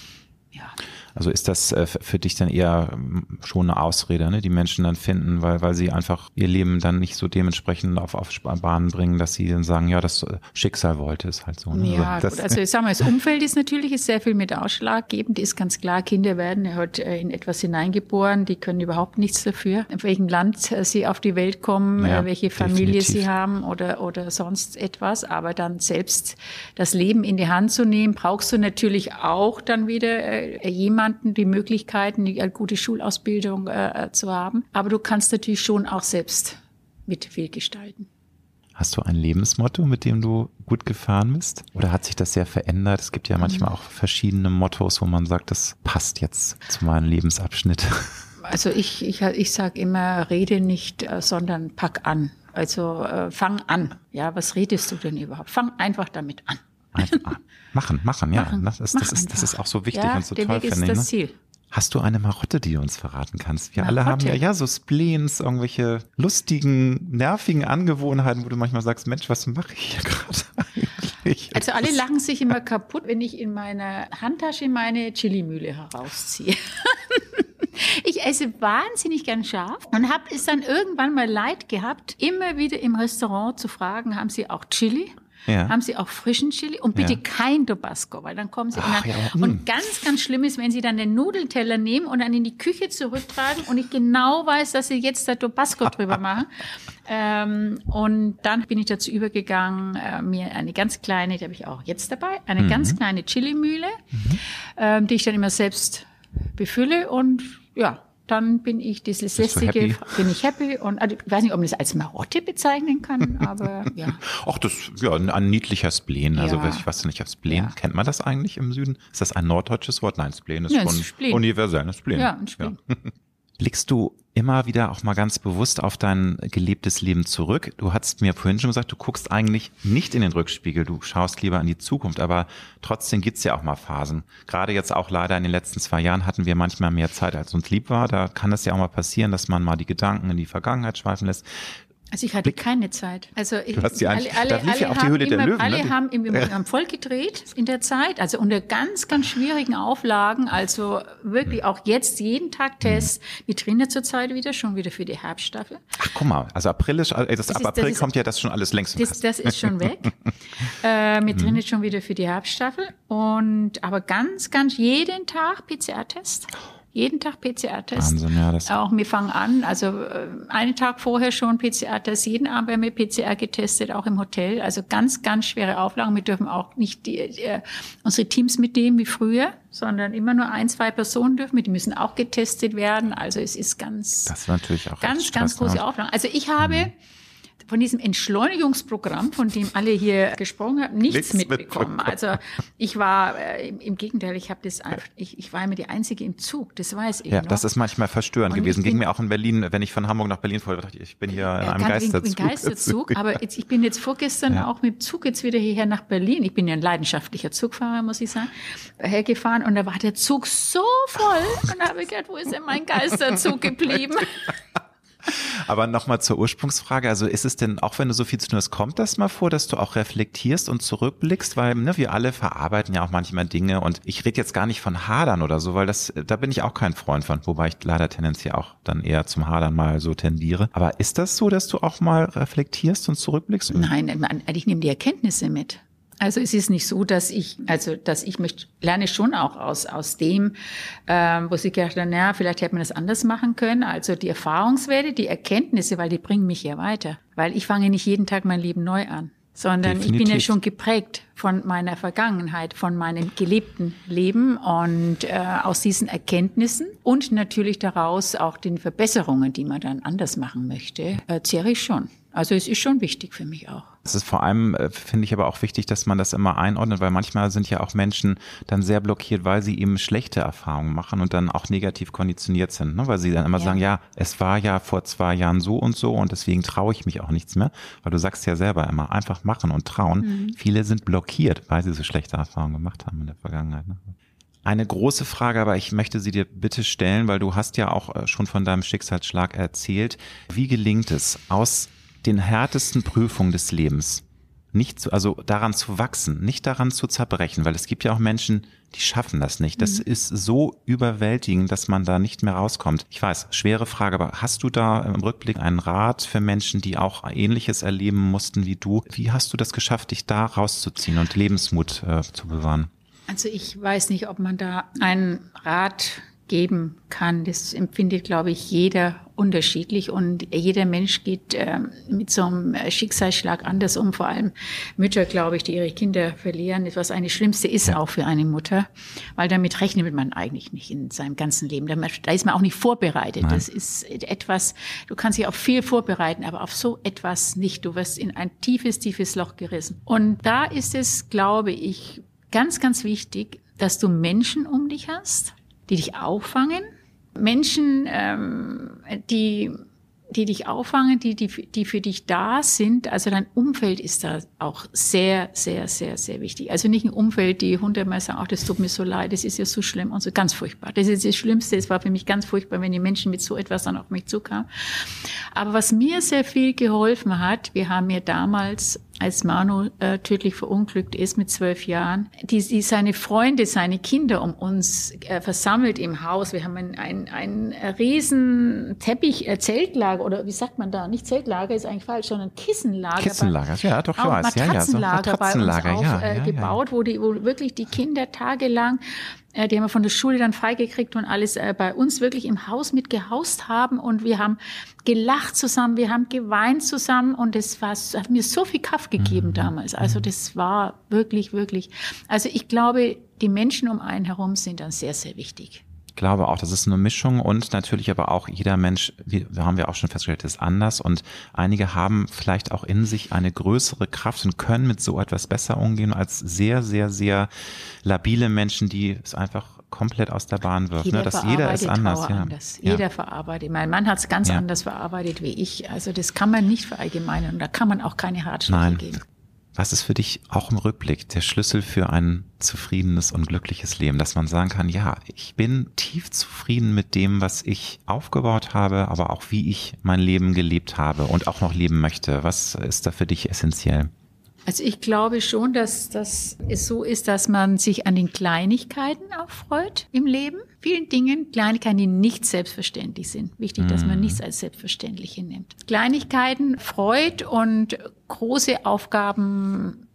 ja. Also ist das äh, für dich dann eher schon eine Ausrede, ne, die Menschen dann finden, weil weil sie einfach ihr Leben dann nicht so dementsprechend auf, auf Bahnen bringen, dass sie dann sagen, ja, das Schicksal wollte es halt so. Ne? Ja, also, das gut, also ich sag mal, das Umfeld ist natürlich ist sehr viel mit ausschlaggebend, ist ganz klar, Kinder werden heute in etwas hineingeboren, die können überhaupt nichts dafür, in welchem Land sie auf die Welt kommen, ja, welche Familie definitiv. Sie haben oder oder sonst etwas, aber dann selbst das Leben in die Hand zu nehmen, brauchst du natürlich auch dann wieder äh, jemanden, die Möglichkeiten, die eine gute Schulausbildung äh, zu haben. Aber du kannst natürlich schon auch selbst mit viel gestalten. Hast du ein Lebensmotto, mit dem du gut gefahren bist? Oder hat sich das sehr verändert? Es gibt ja manchmal auch verschiedene Mottos, wo man sagt, das passt jetzt zu meinem Lebensabschnitt. Also ich, ich, ich sage immer, rede nicht, sondern pack an. Also äh, fang an. Ja, was redest du denn überhaupt? Fang einfach damit an. Einfach machen, machen, ja. Machen, das, das, mach ist, das ist auch so wichtig ja, und so der toll, Weg finde ich. ist das Ne? Ziel. Hast du eine Marotte, die du uns verraten kannst? Wir alle Marotte? haben ja, ja so Spleens, irgendwelche lustigen, nervigen Angewohnheiten, wo du manchmal sagst, Mensch, was mache ich hier gerade eigentlich? Also alle lachen sich immer kaputt, wenn ich in meiner Handtasche meine Chilimühle herausziehe. Ich esse wahnsinnig gern scharf und habe es dann irgendwann mal leid gehabt, immer wieder im Restaurant zu fragen, haben Sie auch Chili? Ja. Haben Sie auch frischen Chili? Und bitte ja. kein Tabasco, weil dann kommen Sie. Ach, und, dann, ja, und ganz, ganz schlimm ist, wenn Sie dann den Nudelteller nehmen und dann in die Küche zurücktragen und ich genau weiß, dass Sie jetzt da Tabasco drüber machen. Ähm, und dann bin ich dazu übergegangen, äh, mir eine ganz kleine, die habe ich auch jetzt dabei, eine mhm. ganz kleine Chilimühle, mhm. ähm, die ich dann immer selbst befülle und ja, dann bin ich dieses lästige, bin ich happy und also, ich weiß nicht, ob man das als Marotte bezeichnen kann, aber ja. Ach, das ja ein niedlicher Spleen. Also ja. ich weiß nicht, Spleen, ja. kennt man das eigentlich im Süden? Ist das ein norddeutsches Wort? Nein, Spleen ist ja, schon Spleen. Universell, ein Spleen. Ja, ein Spleen. Ja. Blickst du immer wieder auch mal ganz bewusst auf dein gelebtes Leben zurück? Du hast mir vorhin schon gesagt, du guckst eigentlich nicht in den Rückspiegel, du schaust lieber in die Zukunft, aber trotzdem gibt's ja auch mal Phasen. Gerade jetzt auch leider in den letzten zwei Jahren hatten wir manchmal mehr Zeit, als uns lieb war. Da kann es ja auch mal passieren, dass man mal die Gedanken in die Vergangenheit schweifen lässt. Also ich hatte keine Zeit. Also ich, du hast die alle, alle, da lief ja auch die Höhle der Löwen. Alle ne? haben im, im, haben voll gedreht in der Zeit, also unter ganz, ganz schwierigen Auflagen. Also wirklich auch jetzt jeden Tag Tests. Mhm. Wir trainieren zurzeit wieder, schon wieder für die Herbststaffel. Ach, guck mal, also April ist, also das, das ab ist, April ist, kommt ja das schon alles längst im das, das ist schon weg. äh, wir trainieren mhm. schon wieder für die Herbststaffel. Und aber ganz, ganz jeden Tag P C R-Test. Jeden Tag P C R-Test. Wahnsinn, ja, das auch wir fangen an, also äh, einen Tag vorher schon P C R-Test, jeden Abend werden wir P C R getestet, auch im Hotel. Also ganz, ganz schwere Auflagen. Wir dürfen auch nicht die, die, unsere Teams mitnehmen wie früher, sondern immer nur ein, zwei Personen dürfen. Die müssen auch getestet werden. Also es ist ganz, das ist natürlich auch ganz, ganz große Auflagen. Also ich habe, mhm. von diesem Entschleunigungsprogramm, von dem alle hier gesprochen haben, nichts, nichts mitbekommen. mitbekommen. Also ich war, äh, im, im Gegenteil, ich habe das einfach, ich, ich war immer die Einzige im Zug, das weiß ich Ja, noch. das ist manchmal verstörend Und gewesen. bin, Ging mir auch in Berlin, wenn ich von Hamburg nach Berlin fuhr, dachte ich, ich bin hier in einem Geisterzug. Ich bin Geisterzug, aber jetzt, ich bin jetzt vorgestern ja. auch mit dem Zug jetzt wieder hierher nach Berlin. Ich bin ja ein leidenschaftlicher Zugfahrer, muss ich sagen, hergefahren und da war der Zug so voll und da habe ich gedacht, wo ist denn mein Geisterzug geblieben? Aber nochmal zur Ursprungsfrage, also ist es denn, auch wenn du so viel zu tun hast, kommt das mal vor, dass du auch reflektierst und zurückblickst, weil ne, wir alle verarbeiten ja auch manchmal Dinge und ich rede jetzt gar nicht von Hadern oder so, weil das, da bin ich auch kein Freund von, wobei ich leider tendenziell auch dann eher zum Hadern mal so tendiere. Aber ist das so, dass du auch mal reflektierst und zurückblickst? Nein, ich nehme die Erkenntnisse mit. Also es ist nicht so, dass ich, also dass ich mich lerne schon auch aus aus dem, ähm, wo ich gedacht habe, naja, vielleicht hätte man das anders machen können. Also die Erfahrungswerte, die Erkenntnisse, weil die bringen mich ja weiter. Weil ich fange nicht jeden Tag mein Leben neu an, sondern Definitiv. Ich bin ja schon geprägt von meiner Vergangenheit, von meinem gelebten Leben und äh, aus diesen Erkenntnissen und natürlich daraus auch den Verbesserungen, die man dann anders machen möchte, äh, zehre ich schon. Also es ist schon wichtig für mich auch. Es ist vor allem, finde ich aber auch wichtig, dass man das immer einordnet, weil manchmal sind ja auch Menschen dann sehr blockiert, weil sie eben schlechte Erfahrungen machen und dann auch negativ konditioniert sind, ne? Weil sie dann immer ja. sagen, ja, es war ja vor zwei Jahren so und so und deswegen traue ich mich auch nichts mehr, weil du sagst ja selber immer, einfach machen und trauen. Mhm. Viele sind blockiert, weil sie so schlechte Erfahrungen gemacht haben in der Vergangenheit. Ne? Eine große Frage, aber ich möchte sie dir bitte stellen, weil du hast ja auch schon von deinem Schicksalsschlag erzählt. Wie gelingt es, aus den härtesten Prüfungen des Lebens nicht zu, also daran zu wachsen, nicht daran zu zerbrechen, weil es gibt ja auch Menschen, die schaffen das nicht. Das mhm. ist so überwältigend, dass man da nicht mehr rauskommt. Ich weiß, schwere Frage, aber hast du da im Rückblick einen Rat für Menschen, die auch Ähnliches erleben mussten wie du? Wie hast du das geschafft, dich da rauszuziehen und Lebensmut äh, zu bewahren? Also ich weiß nicht, ob man da einen Rat geben kann. Das empfindet, glaube ich, jeder unterschiedlich und jeder Mensch geht äh, mit so einem Schicksalsschlag anders um. Vor allem Mütter, glaube ich, die ihre Kinder verlieren, was eine Schlimmste ist auch für eine Mutter, weil damit rechnet man eigentlich nicht in seinem ganzen Leben. Da ist man auch nicht vorbereitet. Nein. Das ist etwas, du kannst dich auf viel vorbereiten, aber auf so etwas nicht. Du wirst in ein tiefes, tiefes Loch gerissen. Und da ist es, glaube ich, ganz, ganz wichtig, dass du Menschen um dich hast, die dich auffangen. Menschen, ähm, die, die dich auffangen, die, die, die für dich da sind. Also dein Umfeld ist da auch sehr, sehr, sehr, sehr wichtig. Also nicht ein Umfeld, die hundertmal sagen, ach, das tut mir so leid, das ist ja so schlimm und so, ganz furchtbar. Das ist das Schlimmste. Es war für mich ganz furchtbar, wenn die Menschen mit so etwas dann auf mich zukamen. Aber was mir sehr viel geholfen hat, wir haben ja damals, als Manu äh, tödlich verunglückt ist mit zwölf Jahren, die, die seine Freunde, seine Kinder um uns äh, versammelt im Haus. Wir haben ein, ein, ein riesen Teppich, äh, Zeltlager, oder wie sagt man da? Nicht Zeltlager, ist eigentlich falsch, sondern Kissenlager. Kissenlager, bei, ja, doch, ich weiß. Matratzenlager, ja, ja, so Matratzenlager bei uns ja, auf, äh, ja, gebaut, ja. wo, die, wo wirklich die Kinder tagelang, äh, die haben wir von der Schule dann freigekriegt und alles äh, bei uns wirklich im Haus mit gehaust haben und wir haben gelacht zusammen, wir haben geweint zusammen und es war, es hat mir so viel Kraft gegeben mhm. damals. Also das war wirklich, wirklich, also ich glaube, die Menschen um einen herum sind dann sehr, sehr wichtig. Ich glaube auch, das ist eine Mischung und natürlich aber auch jeder Mensch, wie haben wir auch schon festgestellt, ist anders und einige haben vielleicht auch in sich eine größere Kraft und können mit so etwas besser umgehen als sehr, sehr, sehr labile Menschen, die es einfach komplett aus der Bahn wirft. Jeder Ne? Dass jeder ist anders. Ja. anders. Jeder ja. verarbeitet. Mein Mann hat es ganz ja. anders verarbeitet wie ich. Also das kann man nicht verallgemeinern und da kann man auch keine Ratschläge Nein. geben. Was ist für dich auch im Rückblick der Schlüssel für ein zufriedenes und glückliches Leben, dass man sagen kann, ja, ich bin tief zufrieden mit dem, was ich aufgebaut habe, aber auch wie ich mein Leben gelebt habe und auch noch leben möchte. Was ist da für dich essentiell? Also ich glaube schon, dass, dass es so ist, dass man sich an den Kleinigkeiten auch freut im Leben. Vielen Dingen, Kleinigkeiten, die nicht selbstverständlich sind. Wichtig, dass man nichts als selbstverständlich hinnimmt. Kleinigkeiten freut und große Aufgaben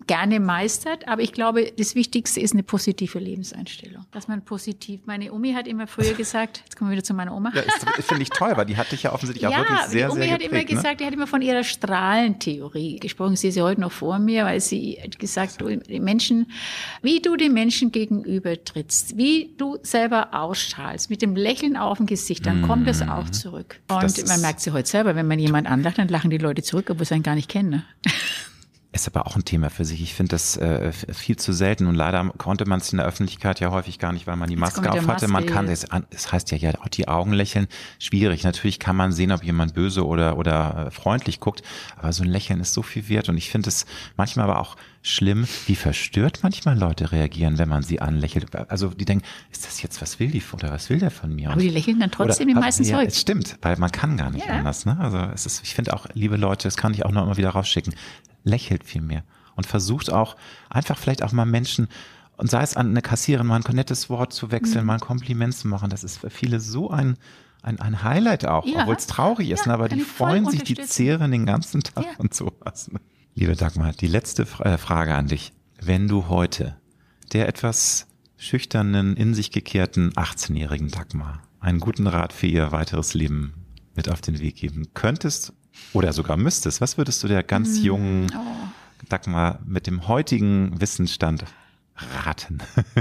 gerne meistert. Aber ich glaube, das Wichtigste ist eine positive Lebenseinstellung. Dass man positiv, meine Omi hat immer früher gesagt, jetzt kommen wir wieder zu meiner Oma. Ja, das finde ich toll, weil die hat dich ja offensichtlich ja, auch wirklich sehr, sehr geprägt. Ja, die Omi hat geprägt, immer ne? gesagt, die hat immer von ihrer Strahlentheorie gesprochen. Sie ist ja heute noch vor mir, weil sie hat gesagt, du, die Menschen, wie du den Menschen gegenüber trittst, wie du selber ausstrahlst, mit dem Lächeln auf dem Gesicht, dann mm. kommt das auch zurück. Und das man merkt sie heute selber, wenn man jemand anlacht, dann lachen die Leute zurück, obwohl sie einen gar nicht kennen. Ne? Ist aber auch ein Thema für sich. Ich finde das äh, viel zu selten und leider konnte man es in der Öffentlichkeit ja häufig gar nicht, weil man die Maske auf hatte. Man kann das, es heißt ja, ja, auch die Augen lächeln, schwierig. Natürlich kann man sehen, ob jemand böse oder oder freundlich guckt, aber so ein Lächeln ist so viel wert und ich finde es manchmal aber auch schlimm, wie verstört manchmal Leute reagieren, wenn man sie anlächelt. Also die denken, ist das jetzt, was will die oder was will der von mir? Aber die lächeln dann trotzdem oder, die meisten ja, zurück. Es stimmt, weil man kann gar nicht ja. anders. Ne? Also es ist, ich finde auch, liebe Leute, das kann ich auch noch immer wieder rausschicken, lächelt viel mehr und versucht auch einfach vielleicht auch mal Menschen, und sei es an eine Kassiererin, mal ein nettes Wort zu wechseln, mhm. mal ein Kompliment zu machen. Das ist für viele so ein Ein, ein Highlight auch, ja. obwohl es traurig ist, ja, ne? aber die freuen sich, die zehren den ganzen Tag ja. und sowas. Ne? Liebe Dagmar, die letzte Frage an dich. Wenn du heute der etwas schüchternen, in sich gekehrten achtzehnjährigen Dagmar einen guten Rat für ihr weiteres Leben mit auf den Weg geben könntest oder sogar müsstest, was würdest du der ganz jungen oh. Dagmar mit dem heutigen Wissensstand raten?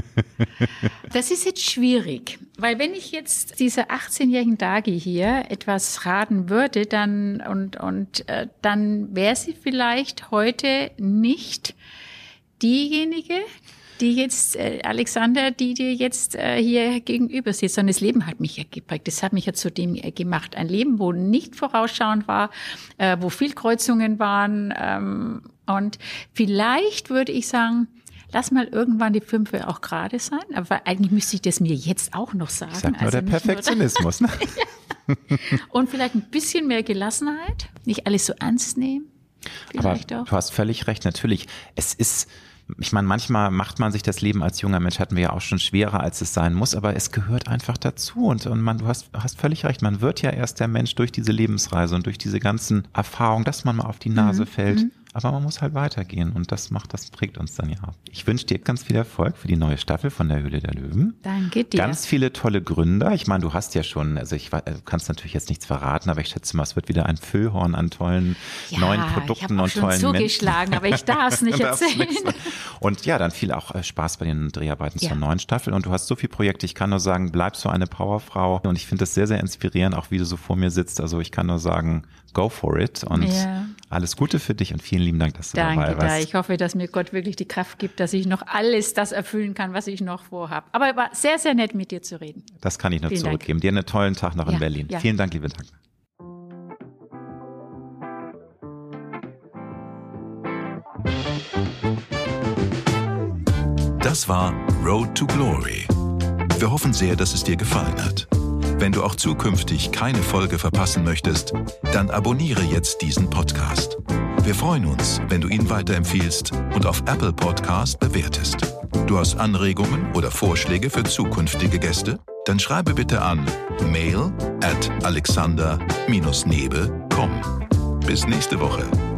Das ist jetzt schwierig, weil wenn ich jetzt dieser achtzehnjährigen Dagi hier etwas raten würde, dann und und äh, dann wäre sie vielleicht heute nicht diejenige, die jetzt äh, Alexander, die dir jetzt äh, hier gegenüber sitzt, sondern das Leben hat mich ja geprägt. Das hat mich ja zu dem äh, gemacht. Ein Leben, wo nicht vorausschauend war, äh, wo viel Kreuzungen waren ähm, und vielleicht würde ich sagen, lass mal irgendwann die Fünfe auch gerade sein. Aber eigentlich müsste ich das mir jetzt auch noch sagen. Ich sag nur also der Perfektionismus. Ne? Und vielleicht ein bisschen mehr Gelassenheit. Nicht alles so ernst nehmen. Vielleicht Aber auch. Du hast völlig recht. Natürlich, es ist, ich meine, manchmal macht man sich das Leben als junger Mensch, hatten wir ja auch schon schwerer, als es sein muss. Aber es gehört einfach dazu. Und, und man, du hast, hast völlig recht. Man wird ja erst der Mensch durch diese Lebensreise und durch diese ganzen Erfahrungen, dass man mal auf die Nase mhm. fällt. Mhm. Aber man muss halt weitergehen und das macht, das prägt uns dann ja auch. Ich wünsche dir ganz viel Erfolg für die neue Staffel von der Höhle der Löwen. Danke dir. Ganz viele tolle Gründer. Ich meine, du hast ja schon, also ich du kannst natürlich jetzt nichts verraten, aber ich schätze mal, es wird wieder ein Füllhorn an tollen ja, neuen Produkten und tollen Menschen. Ich habe zugeschlagen, aber ich darf es nicht erzählen. Und ja, dann viel auch Spaß bei den Dreharbeiten ja. zur neuen Staffel. Und du hast so viele Projekte. Ich kann nur sagen, bleib so eine Powerfrau. Und ich finde das sehr, sehr inspirierend, auch wie du so vor mir sitzt. Also ich kann nur sagen, go for it und ja. alles Gute für dich und vielen lieben Dank, dass du Danke, dabei warst. Danke, ich hoffe, dass mir Gott wirklich die Kraft gibt, dass ich noch alles das erfüllen kann, was ich noch vorhabe. Aber es war sehr, sehr nett, mit dir zu reden. Das kann ich nur vielen zurückgeben. Dank. Dir einen tollen Tag noch ja, in Berlin. Ja. Vielen Dank, liebe Dagmar. Das war Road to Glory. Wir hoffen sehr, dass es dir gefallen hat. Wenn du auch zukünftig keine Folge verpassen möchtest, dann abonniere jetzt diesen Podcast. Wir freuen uns, wenn du ihn weiterempfiehlst und auf Apple Podcast bewertest. Du hast Anregungen oder Vorschläge für zukünftige Gäste? Dann schreibe bitte an mail at alexander Bindestrich nebe punkt com. Bis nächste Woche.